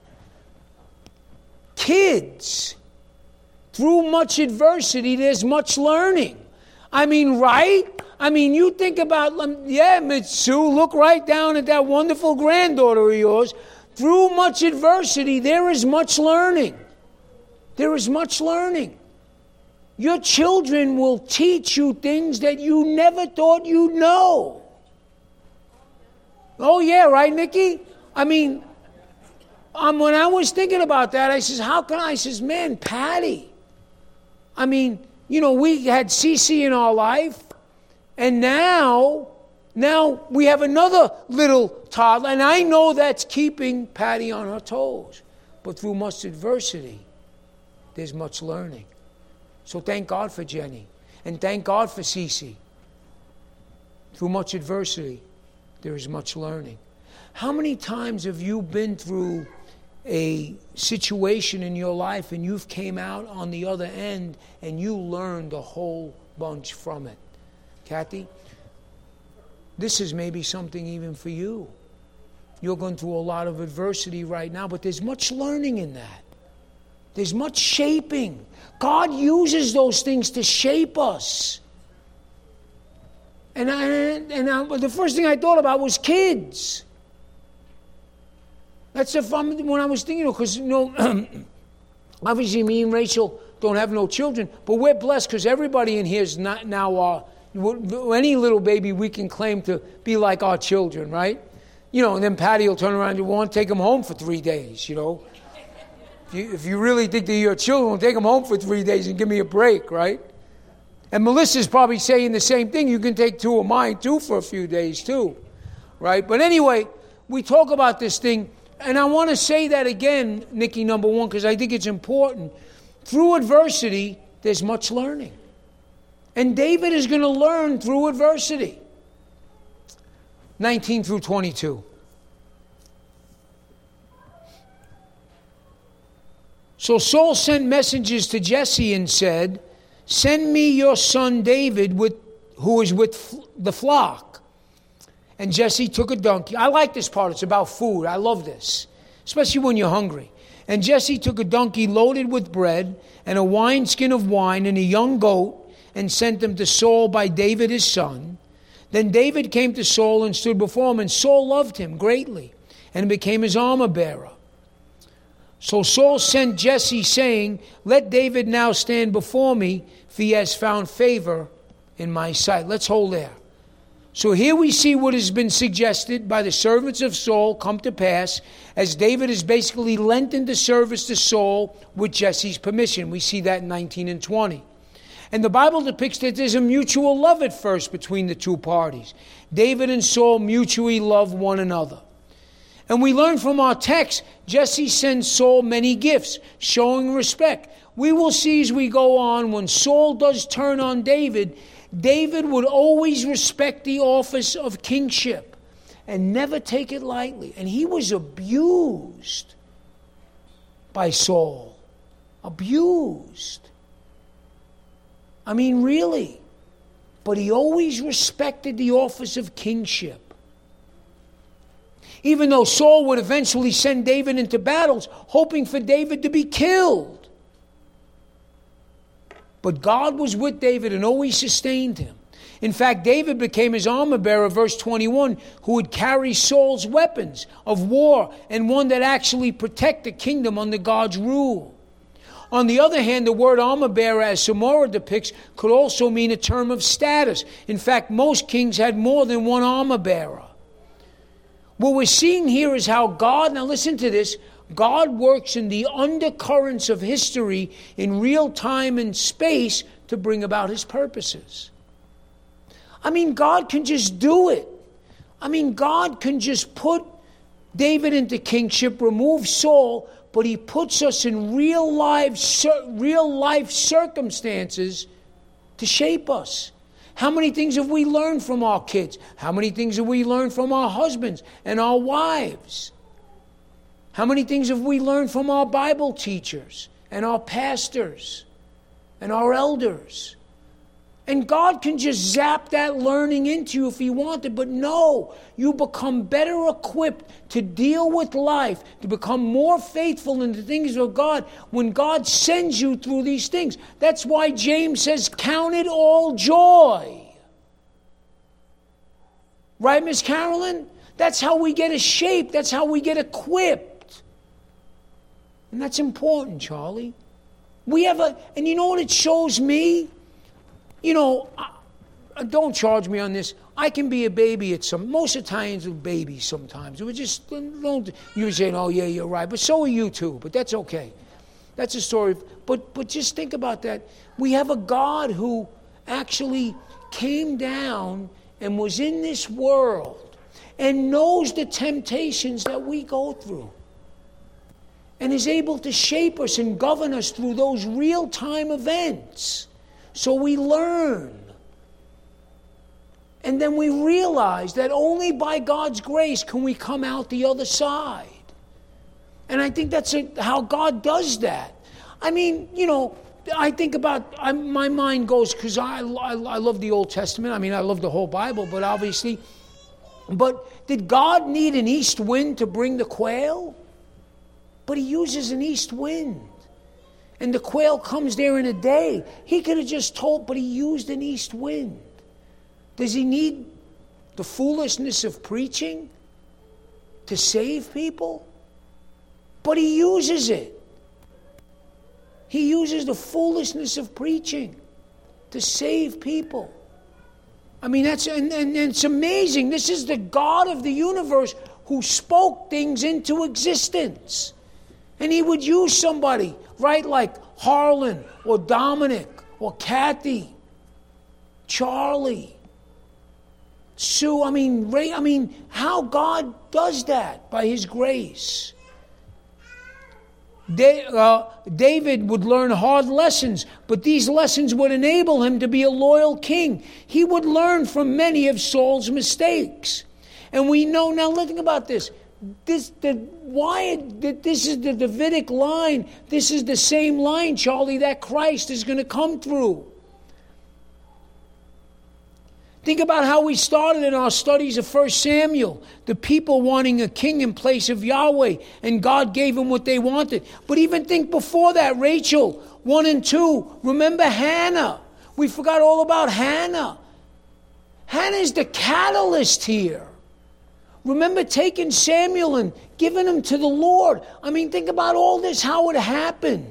Kids, through much adversity, there's much learning. I mean, right? I mean, you think about, yeah, Mitsu, look right down at that wonderful granddaughter of yours. Through much adversity, there is much learning. There is much learning. Your children will teach you things that you never thought you'd know. Oh, yeah, right, Nikki? I mean, um, when I was thinking about that, I says, how can I? I says, man, Patty. I mean, you know, we had Cece in our life, and now, now we have another little toddler, and I know that's keeping Patty on her toes. But through much adversity, there's much learning. So thank God for Jenny, and thank God for Cece. Through much adversity, there is much learning. How many times have you been through a situation in your life and you've came out on the other end and you learned a whole bunch from it? Kathy, this is maybe something even for you. You're going through a lot of adversity right now, but there's much learning in that. There's much shaping. God uses those things to shape us. And, I, and I, the first thing I thought about was kids. That's if I'm, when I was thinking, because, you know, obviously me and Rachel don't have no children, but we're blessed because everybody in here is not now our, any little baby we can claim to be like our children, right? You know, and then Patty will turn around and want to take them home for three days, you know. If you, if you really think they're your children, take them home for three days and give me a break, right? And Melissa's probably saying the same thing. You can take two of mine, too, for a few days, too, right? But anyway, we talk about this thing, and I want to say that again, Nikki, number one, because I think it's important. Through adversity, there's much learning. And David is going to learn through adversity. nineteen through twenty-two. So Saul sent messengers to Jesse and said, send me your son David, with, who is with the flock. And Jesse took a donkey. I like this part. It's about food. I love this, especially when you're hungry. And Jesse took a donkey loaded with bread and a wineskin of wine and a young goat and sent them to Saul by David his son. Then David came to Saul and stood before him, and Saul loved him greatly and became his armor bearer. So Saul sent Jesse, saying, let David now stand before me, for he has found favor in my sight. Let's hold there. So here we see what has been suggested by the servants of Saul come to pass, as David has basically lent into service to Saul with Jesse's permission. We see that in nineteen and twenty. And the Bible depicts that there's a mutual love at first between the two parties. David and Saul mutually love one another. And we learn from our text, Jesse sends Saul many gifts, showing respect. We will see as we go on, when Saul does turn on David, David would always respect the office of kingship and never take it lightly. And he was abused by Saul. Abused. I mean, really. But he always respected the office of kingship. Even though Saul would eventually send David into battles, hoping for David to be killed. But God was with David and always sustained him. In fact, David became his armor bearer, verse twenty-one, who would carry Saul's weapons of war and one that actually protect the kingdom under God's rule. On the other hand, the word armor bearer, as Samora depicts, could also mean a term of status. In fact, most kings had more than one armor bearer. What we're seeing here is how God, now listen to this, God works in the undercurrents of history in real time and space to bring about his purposes. I mean, God can just do it. I mean, God can just put David into kingship, remove Saul, but he puts us in real life, real life circumstances to shape us. How many things have we learned from our kids? How many things have we learned from our husbands and our wives? How many things have we learned from our Bible teachers and our pastors and our elders? And God can just zap that learning into you if He wanted. But no, you become better equipped to deal with life, to become more faithful in the things of God when God sends you through these things. That's why James says, count it all joy. Right, Miss Carolyn? That's how we get a shape. That's how we get equipped. And that's important, Charlie. We have a, and you know what it shows me? You know, uh, don't charge me on this. I can be a baby at some, most Italians are babies sometimes. We just don't, you're saying, oh yeah, you're right. But so are you too, but that's okay. That's a story. But, but just think about that. We have a God who actually came down and was in this world and knows the temptations that we go through. And is able to shape us and govern us through those real-time events. So we learn. And then we realize that only by God's grace can we come out the other side. And I think that's a, how God does that. I mean, you know, I think about, I, my mind goes, because I, I, I love the Old Testament. I mean, I love the whole Bible, but obviously. But did God need an east wind to bring the quail? But He uses an east wind. And the quail comes there in a day. He could have just told, but He used an east wind. Does He need the foolishness of preaching to save people? But He uses it. He uses the foolishness of preaching to save people. I mean, that's and, and, and it's amazing. This is the God of the universe who spoke things into existence. And He would use somebody, right, like Harlan or Dominic or Kathy, Charlie, Sue. I mean, Ray. I mean, how God does that by His grace. Da- uh, David would learn hard lessons, but these lessons would enable him to be a loyal king. He would learn from many of Saul's mistakes. And we know, now think about this. This the why this is the Davidic line. This is the same line, Charlie, that Christ is going to come through. Think about how we started in our studies of First Samuel. The people wanting a king in place of Yahweh, and God gave them what they wanted. But even think before that, Rachel, one and two. Remember Hannah. We forgot all about Hannah. Hannah is the catalyst here. Remember taking Samuel and giving him to the Lord. I mean, think about all this, how it happened.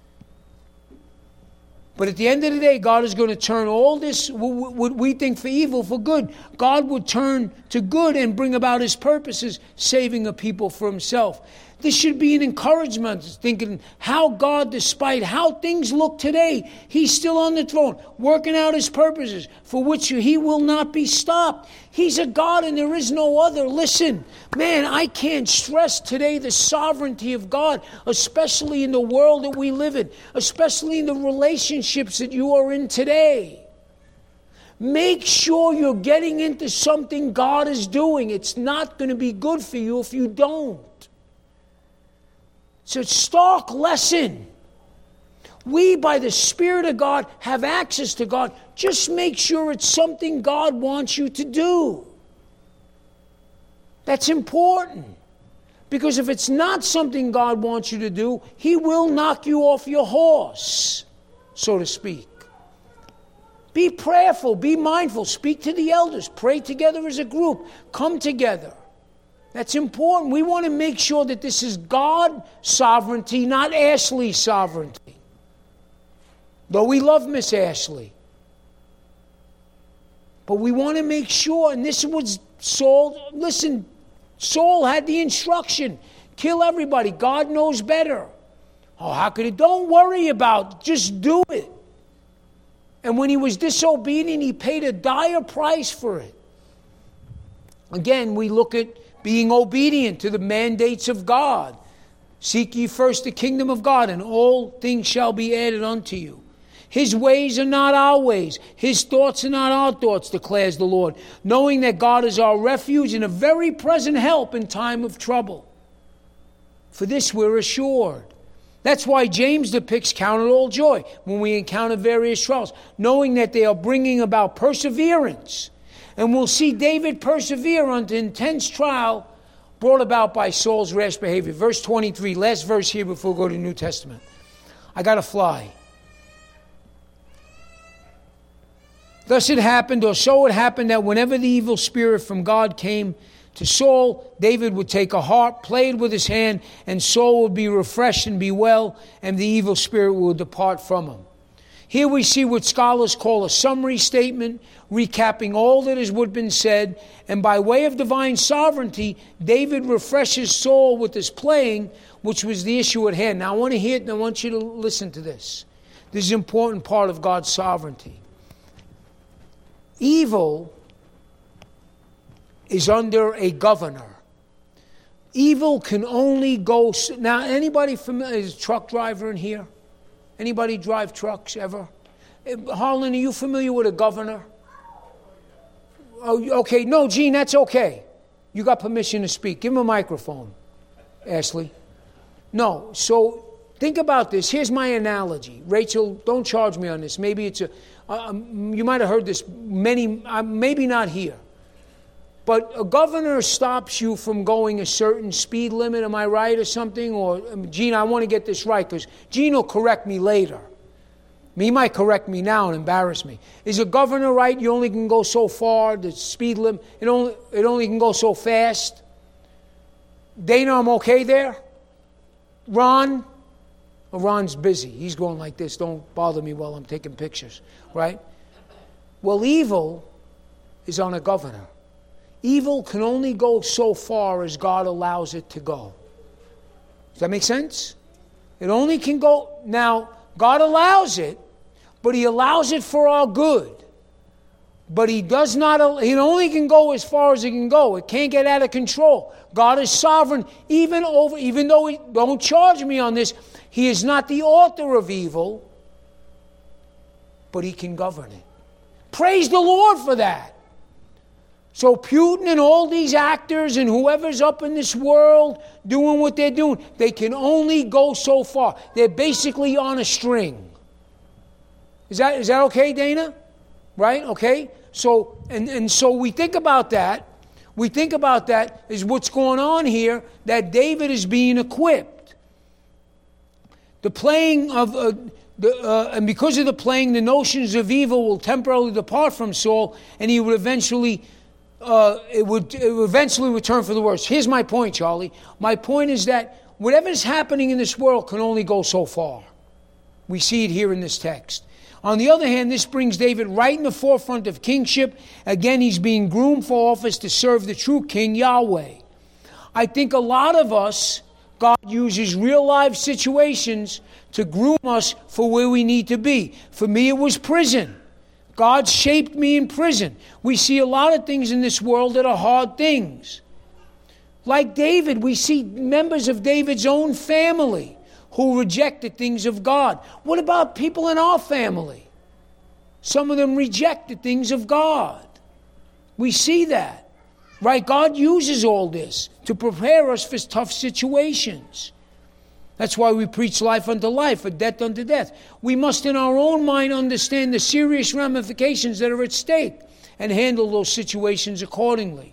But at the end of the day, God is going to turn all this, what we think for evil, for good. God would turn to good and bring about His purposes, saving a people for Himself. This should be an encouragement, thinking how God, despite how things look today, He's still on the throne, working out His purposes, for which He will not be stopped. He's a God and there is no other. Listen, man, I can't stress today the sovereignty of God, especially in the world that we live in, especially in the relationships that you are in today. Make sure you're getting into something God is doing. It's not going to be good for you if you don't. It's a stark lesson. We, by the Spirit of God, have access to God. Just make sure it's something God wants you to do. That's important. Because if it's not something God wants you to do, He will knock you off your horse, so to speak. Be prayerful, be mindful, speak to the elders, pray together as a group, come together. That's important. We want to make sure that this is God's sovereignty, not Ashley's sovereignty. Though we love Miss Ashley. But we want to make sure, and this was Saul, listen, Saul had the instruction, kill everybody, God knows better. Oh, how could it? Don't worry about it, just do it. And when he was disobedient, he paid a dire price for it. Again, we look at being obedient to the mandates of God. Seek ye first the kingdom of God, and all things shall be added unto you. His ways are not our ways. His thoughts are not our thoughts, declares the Lord. Knowing that God is our refuge and a very present help in time of trouble. For this we're assured. That's why James depicts count it all joy when we encounter various trials, knowing that they are bringing about perseverance. And we'll see David persevere under intense trial brought about by Saul's rash behavior. Verse twenty-three, last verse here before we go to the New Testament. I got to fly. Thus it happened, or so it happened, that whenever the evil spirit from God came to Saul, David would take a harp, play it with his hand, and Saul would be refreshed and be well, and the evil spirit would depart from him. Here we see what scholars call a summary statement, recapping all that has been said, and by way of divine sovereignty, David refreshes Saul with his playing, which was the issue at hand. Now I want to hear it, and I want you to listen to this. This is an important part of God's sovereignty. Evil is under a governor. Evil can only go... Now, anybody familiar? Is a truck driver in here? Anybody drive trucks ever? Harlan, are you familiar with a governor? Oh, okay. No, Gene, that's okay. You got permission to speak. Give him a microphone, Ashley. No, so think about this. Here's my analogy. Rachel, don't charge me on this. Maybe it's a... Uh, you might have heard this many... Uh, maybe not here. But a governor stops you from going a certain speed limit, am I right, or something? Or, Gene, I want to get this right, because Gene will correct me later. He might correct me now and embarrass me. Is a governor right? You only can go so far, the speed limit, it only, it only can go so fast. Dana, I'm okay there? Ron? Well, Ron's busy. He's going like this. Don't bother me while I'm taking pictures, right? Well, evil is on a governor. Evil can only go so far as God allows it to go. Does that make sense? It only can go... Now, God allows it, but He allows it for our good. But He does not... It only can go as far as it can go. It can't get out of control. God is sovereign, even over... Even though He... Don't charge me on this. He is not the author of evil, but He can govern it. Praise the Lord for that. So Putin and all these actors and whoever's up in this world doing what they're doing, they can only go so far. They're basically on a string. Is that is that okay, Dana? Right? Okay? So and, and so we think about that. We think about that is what's going on here, that David is being equipped. The playing of uh, the, uh, and because of the playing, the notions of evil will temporarily depart from Saul, and he would eventually Uh, it would, it would eventually return for the worse. Here's my point, Charlie. My point is that whatever is happening in this world can only go so far. We see it here in this text. On the other hand, this brings David right in the forefront of kingship. Again, he's being groomed for office to serve the true King, Yahweh. I think a lot of us, God uses real life situations to groom us for where we need to be. For me, it was prison. God shaped me in prison. We see a lot of things in this world that are hard things. Like David, we see members of David's own family who rejected things of God. What about people in our family? Some of them reject the things of God. We see that. Right? God uses all this to prepare us for tough situations. That's why we preach life unto life, or death unto death. We must in our own mind understand the serious ramifications that are at stake and handle those situations accordingly.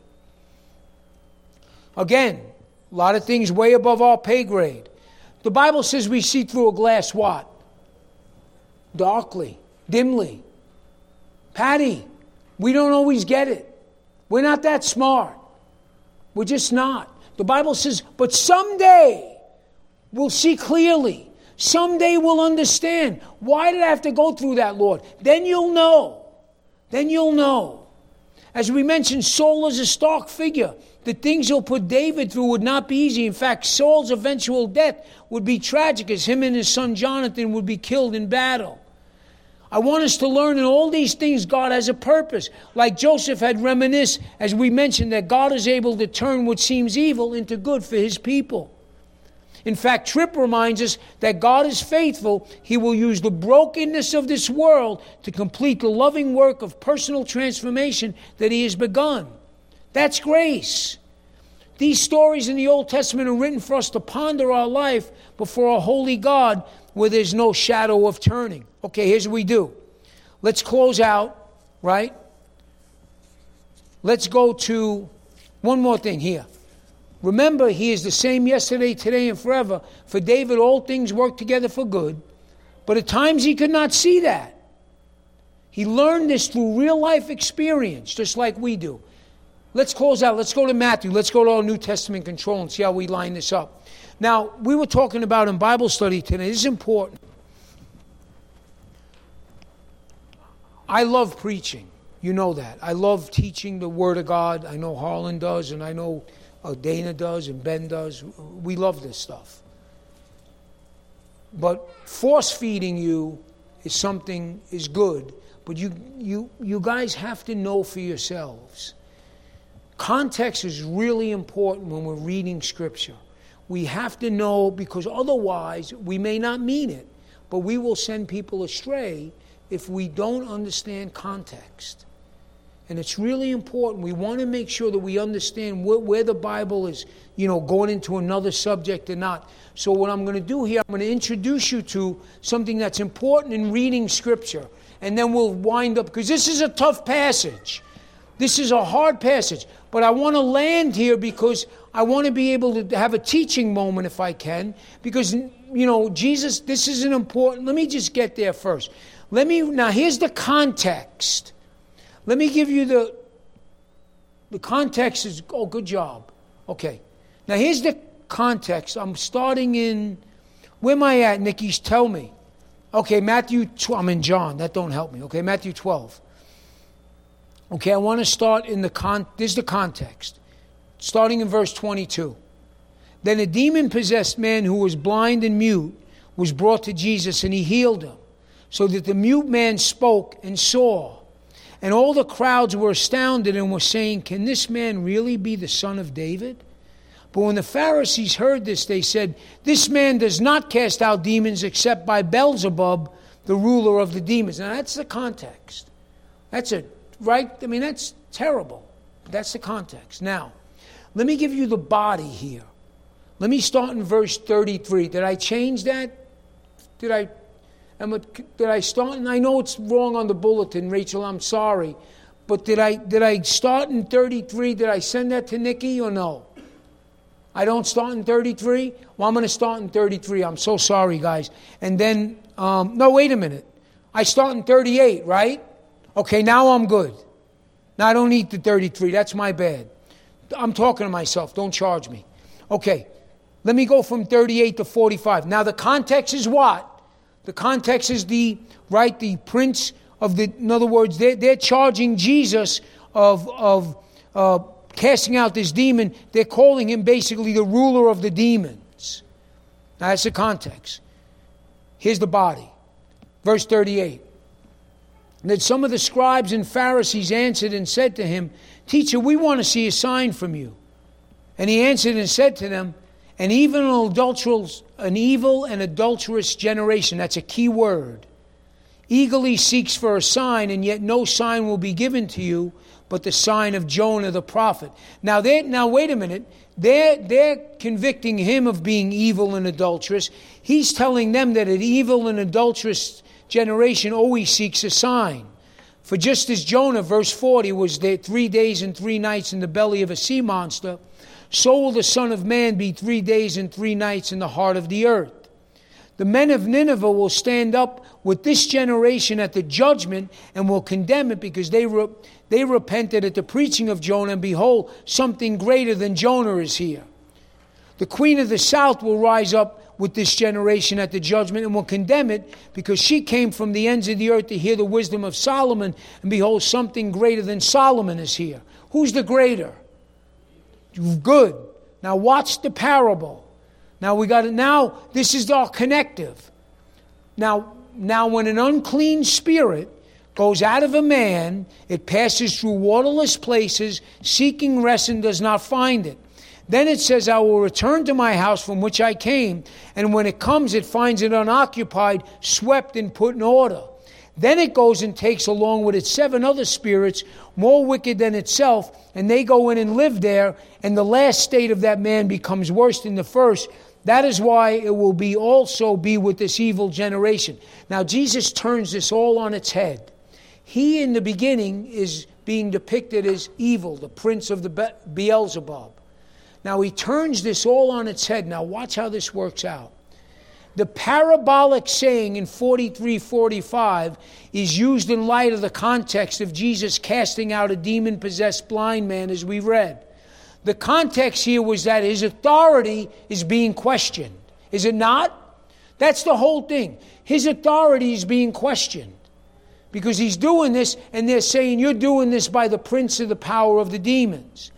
Again, a lot of things way above our pay grade. The Bible says we see through a glass what? Darkly, dimly. Patty, we don't always get it. We're not that smart. We're just not. The Bible says, but someday we'll see clearly. Someday we'll understand. Why did I have to go through that, Lord? Then you'll know. Then you'll know. As we mentioned, Saul is a stark figure. The things he'll put David through would not be easy. In fact, Saul's eventual death would be tragic, as him and his son Jonathan would be killed in battle. I want us to learn in all these things God has a purpose. Like Joseph had reminisced, as we mentioned, that God is able to turn what seems evil into good for His people. In fact, Tripp reminds us that God is faithful. He will use the brokenness of this world to complete the loving work of personal transformation that He has begun. That's grace. These stories in the Old Testament are written for us to ponder our life before a holy God where there's no shadow of turning. Okay, here's what we do. Let's close out, right? Let's go to one more thing here. Remember, He is the same yesterday, today, and forever. For David, all things work together for good. But at times he could not see that. He learned this through real life experience, just like we do. Let's close out. Let's go to Matthew. Let's go to our New Testament control and see how we line this up. Now, we were talking about in Bible study today. This is important. I love preaching. You know that. I love teaching the Word of God. I know Harlan does, and I know uh, Dana does, and Ben does. We love this stuff. But force-feeding you is something is good. But you, you, you guys have to know for yourselves. Context is really important when we're reading Scripture. We have to know, because otherwise we may not mean it, but we will send people astray if we don't understand context. And it's really important. We want to make sure that we understand where, where the Bible is, you know, going into another subject or not. So what I'm going to do here, I'm going to introduce you to something that's important in reading Scripture. And then we'll wind up, because this is a tough passage. This is a hard passage. But I want to land here because I want to be able to have a teaching moment if I can. Because, you know, Jesus, this is an important, let me just get there first. Let me, now here's the context. Let me give you the, the context is, oh, good job. Okay. Now here's the context. I'm starting in, where am I at, Nikki's? Tell me. Okay, Matthew twelve, I'm in John. That don't help me. Okay, Matthew twelve. Okay, I want to start in the, con. this is the context. Starting in verse twenty-two. Then a demon-possessed man who was blind and mute was brought to Jesus, and He healed him, so that the mute man spoke and saw. And all the crowds were astounded and were saying, "Can this man really be the son of David?" But when the Pharisees heard this, they said, "This man does not cast out demons except by Beelzebub, the ruler of the demons." Now that's the context. That's a, right? I mean, that's terrible. That's the context. Now, let me give you the body here. Let me start in verse thirty-three. Did I change that? Did I... Am I, did I start? And I know it's wrong on the bulletin, Rachel, I'm sorry. But did I did I start in thirty-three? Did I send that to Nikki or no? I don't start in thirty-three? Well, I'm going to start in thirty-three. I'm so sorry, guys. And then, um, no, wait a minute. I start in thirty-eight, right? Okay, now I'm good. Now I don't need the thirty-three. That's my bad. I'm talking to myself. Don't charge me. Okay, let me go from thirty-eight to forty-five. Now the context is what? The context is the, right, the prince of the, in other words, they're, they're charging Jesus of, of uh, casting out this demon. They're calling him basically the ruler of the demons. Now that's the context. Here's the body. Verse thirty-eight. And then some of the scribes and Pharisees answered and said to him, "Teacher, we want to see a sign from you." And he answered and said to them, "And even an adulterous, an evil and adulterous generation," that's a key word, "eagerly seeks for a sign, and yet no sign will be given to you but the sign of Jonah the prophet." Now, they now wait a minute. They're, they're convicting him of being evil and adulterous. He's telling them that an evil and adulterous generation always seeks a sign. For just as Jonah, verse forty, was there three days and three nights in the belly of a sea monster, so will the Son of Man be three days and three nights in the heart of the earth. The men of Nineveh will stand up with this generation at the judgment and will condemn it, because they re- they repented at the preaching of Jonah, and behold, something greater than Jonah is here. The queen of the south will rise up with this generation at the judgment and will condemn it, because she came from the ends of the earth to hear the wisdom of Solomon, and behold, something greater than Solomon is here. Who's the greater? Good. Now watch the parable. Now we got it. Now this is our connective. Now, now when an unclean spirit goes out of a man, it passes through waterless places, seeking rest and does not find it. Then it says, I will return to my house from which I came, and when it comes, it finds it unoccupied, swept and put in order. Then it goes and takes along with it seven other spirits, more wicked than itself, and they go in and live there, and the last state of that man becomes worse than the first. That is why it will be also be with this evil generation. Now, Jesus turns this all on its head. He, in the beginning, is being depicted as evil, the prince of the Be- Beelzebub. Now, he turns this all on its head. Now, watch how this works out. The parabolic saying in forty-three forty-five is used in light of the context of Jesus casting out a demon-possessed blind man, as we read. The context here was that his authority is being questioned. Is it not? That's the whole thing. His authority is being questioned. Because he's doing this, and they're saying, you're doing this by the prince of the power of the demons.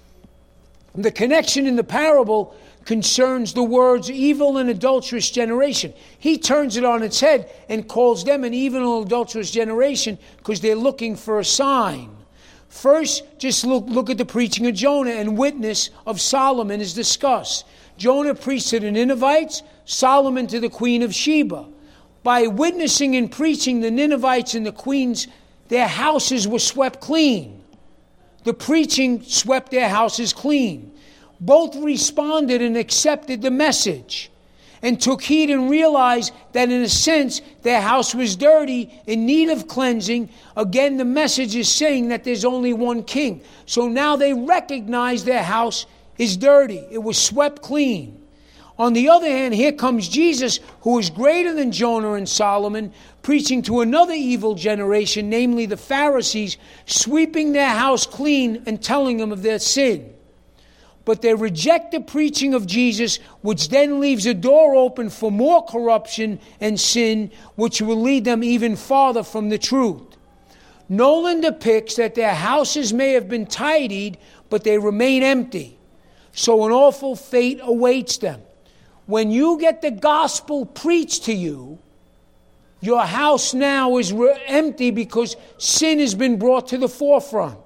The connection in the parable concerns the words evil and adulterous generation. He turns it on its head and calls them an evil and adulterous generation because they're looking for a sign. First, just look, look at the preaching of Jonah, and witness of Solomon is discussed. Jonah preached to the Ninevites, Solomon to the queen of Sheba. By witnessing and preaching, the Ninevites and the queens, their houses were swept clean. The preaching swept their houses clean. Both responded and accepted the message and took heed and realized that in a sense their house was dirty, in need of cleansing. Again, the message is saying that there's only one king. So now they recognize their house is dirty. It was swept clean. On the other hand, here comes Jesus, who is greater than Jonah and Solomon, preaching to another evil generation, namely the Pharisees, sweeping their house clean and telling them of their sin. But they reject the preaching of Jesus, which then leaves a door open for more corruption and sin, which will lead them even farther from the truth. Nolan depicts that their houses may have been tidied, but they remain empty. So an awful fate awaits them. When you get the gospel preached to you, your house now is re- empty because sin has been brought to the forefront.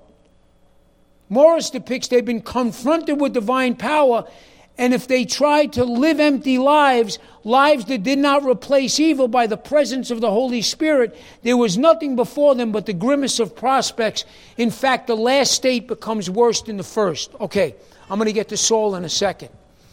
Morris depicts they've been confronted with divine power, and if they tried to live empty lives, lives that did not replace evil by the presence of the Holy Spirit, there was nothing before them but the grimace of prospects. In fact, the last state becomes worse than the first. Okay, I'm going to get to Saul in a second.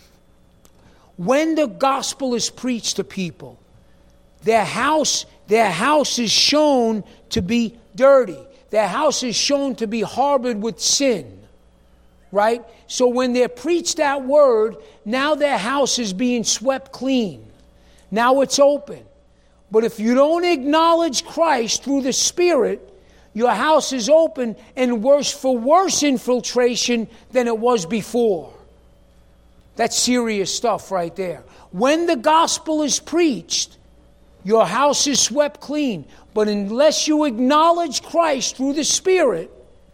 When the gospel is preached to people, their house, their house is shown to be dirty. Their house is shown to be harbored with sin. Right? So when they're preached that word, now their house is being swept clean. Now it's open. But if you don't acknowledge Christ through the Spirit, your house is open and worse for worse infiltration than it was before. That's serious stuff right there. When the gospel is preached, your house is swept clean. But unless you acknowledge Christ through the Spirit,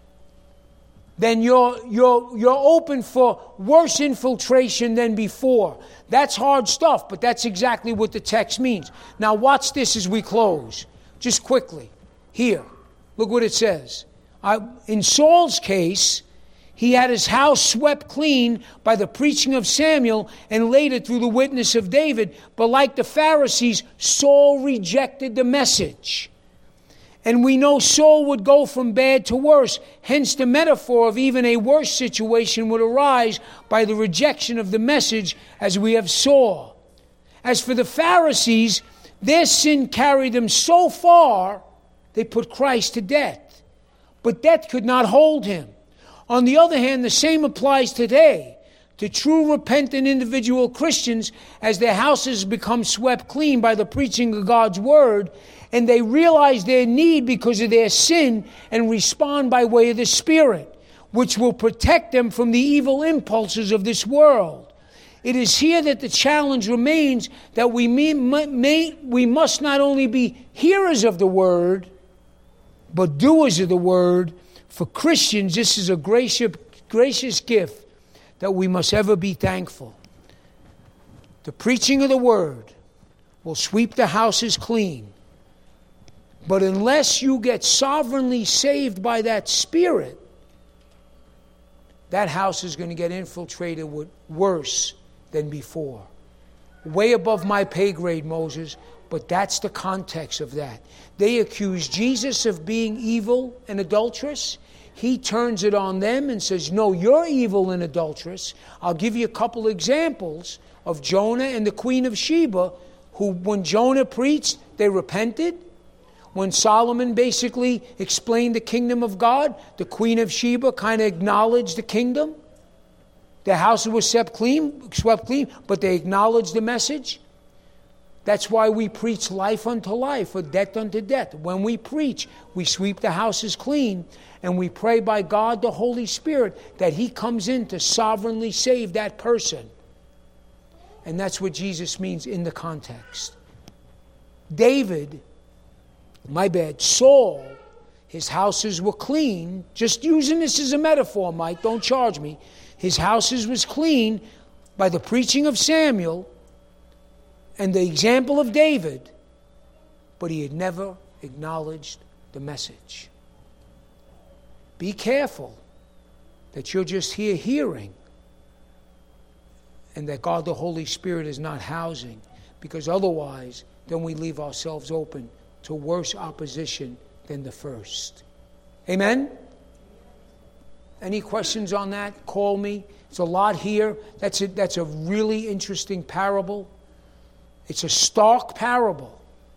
then you're, you're, you're open for worse infiltration than before. That's hard stuff, but that's exactly what the text means. Now watch this as we close. Just quickly. Here, look what it says. I, in Saul's case, he had his house swept clean by the preaching of Samuel and later through the witness of David. But like the Pharisees, Saul rejected the message. And we know Saul would go from bad to worse. Hence the metaphor of even a worse situation would arise by the rejection of the message, as we have saw. As for the Pharisees, their sin carried them so far, they put Christ to death. But death could not hold him. On the other hand, the same applies today to true repentant individual Christians as their houses become swept clean by the preaching of God's word, and they realize their need because of their sin and respond by way of the Spirit, which will protect them from the evil impulses of this world. It is here that the challenge remains that we, may, may, we must not only be hearers of the word, but doers of the word. For Christians, this is a gracious, gracious gift that we must ever be thankful. The preaching of the word will sweep the houses clean. But unless you get sovereignly saved by that Spirit, that house is going to get infiltrated with worse than before. Way above my pay grade, Moses, but that's the context of that. They accuse Jesus of being evil and adulterous. He turns it on them and says, no, you're evil and adulterous. I'll give you a couple examples of Jonah and the Queen of Sheba, who when Jonah preached, they repented. When Solomon basically explained the kingdom of God, the Queen of Sheba kind of acknowledged the kingdom. Their house was swept clean, swept clean, but they acknowledged the message. That's why we preach life unto life, or death unto death. When we preach, we sweep the houses clean, and we pray by God the Holy Spirit that He comes in to sovereignly save that person. And that's what Jesus means in the context. David, my bad, Saul, his houses were clean. Just using this as a metaphor, Mike, don't charge me. His houses was clean by the preaching of Samuel and the example of David, but he had never acknowledged the message. Be careful that you're just here hearing and that God the Holy Spirit is not housing, because otherwise then we leave ourselves open to worse opposition than the first. Amen? Any questions on that? Call me. It's a lot here. That's a, that's a really interesting parable. It's a stark parable.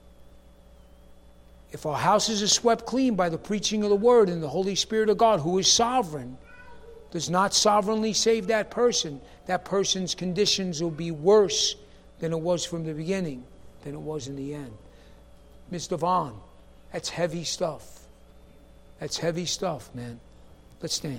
If our houses are swept clean by the preaching of the Word and the Holy Spirit of God, who is sovereign, does not sovereignly save that person, that person's conditions will be worse than it was from the beginning, than it was in the end. Mister Vaughn, that's heavy stuff. That's heavy stuff, man. Let's stand.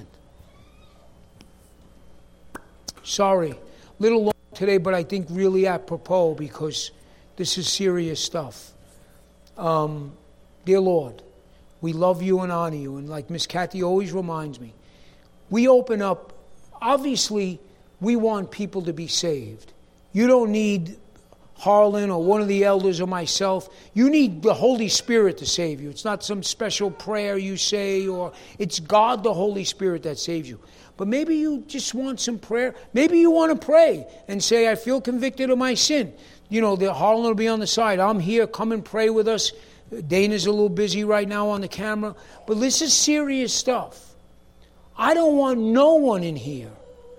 Sorry, little long today, but I think really apropos because this is serious stuff. Um, dear Lord, we love you and honor you, and like Miss Kathy always reminds me, we open up, obviously, we want people to be saved. You don't need Harlan or one of the elders or myself. You need the Holy Spirit to save you. It's not some special prayer you say, or it's God the Holy Spirit that saves you. But maybe you just want some prayer. Maybe you want to pray and say, I feel convicted of my sin. You know, the Harlan will be on the side. I'm here. Come and pray with us. Dana's a little busy right now on the camera. But this is serious stuff. I don't want no one in here,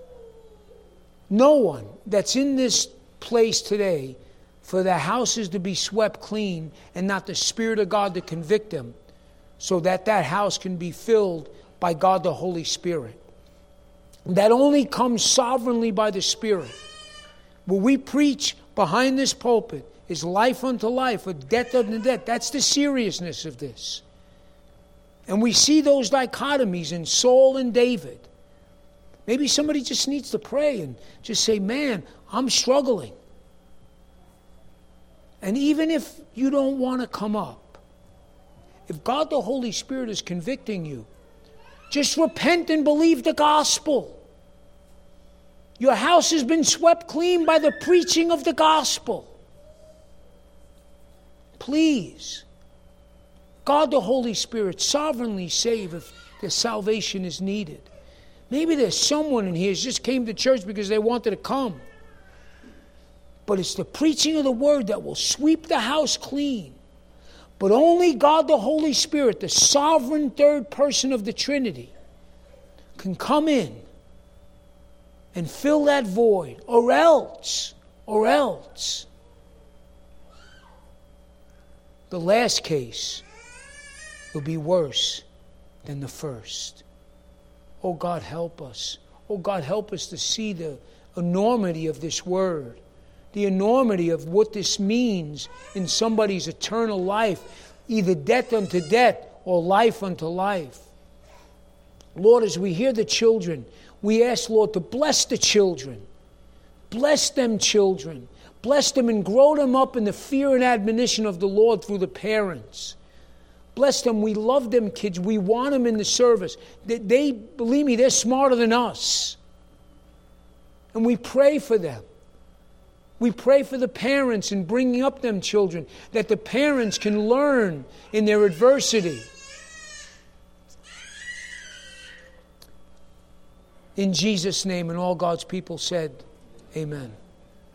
no one that's in this place today for their houses to be swept clean and not the Spirit of God to convict them so that that house can be filled by God the Holy Spirit. That only comes sovereignly by the Spirit. What we preach behind this pulpit is life unto life, or death unto death. That's the seriousness of this. And we see those dichotomies in Saul and David. Maybe somebody just needs to pray and just say, man, I'm struggling. And even if you don't want to come up, if God the Holy Spirit is convicting you, just repent and believe the gospel. Your house has been swept clean by the preaching of the gospel. Please, God the Holy Spirit sovereignly save if the salvation is needed. Maybe there's someone in here who just came to church because they wanted to come. But it's the preaching of the Word that will sweep the house clean. But only God the Holy Spirit, the sovereign third person of the Trinity, can come in and fill that void. Or else, or else, the last case will be worse than the first. Oh God, help us. Oh God, help us to see the enormity of this word, the enormity of what this means in somebody's eternal life, either death unto death or life unto life. Lord, as we hear the children, we ask, Lord, to bless the children. Bless them, children. Bless them and grow them up in the fear and admonition of the Lord through the parents. Bless them. We love them, kids. We want them in the service. They, they, believe me, they're smarter than us. And we pray for them. We pray for the parents in bringing up them children, that the parents can learn in their adversity. In Jesus' name, and all God's people said, amen.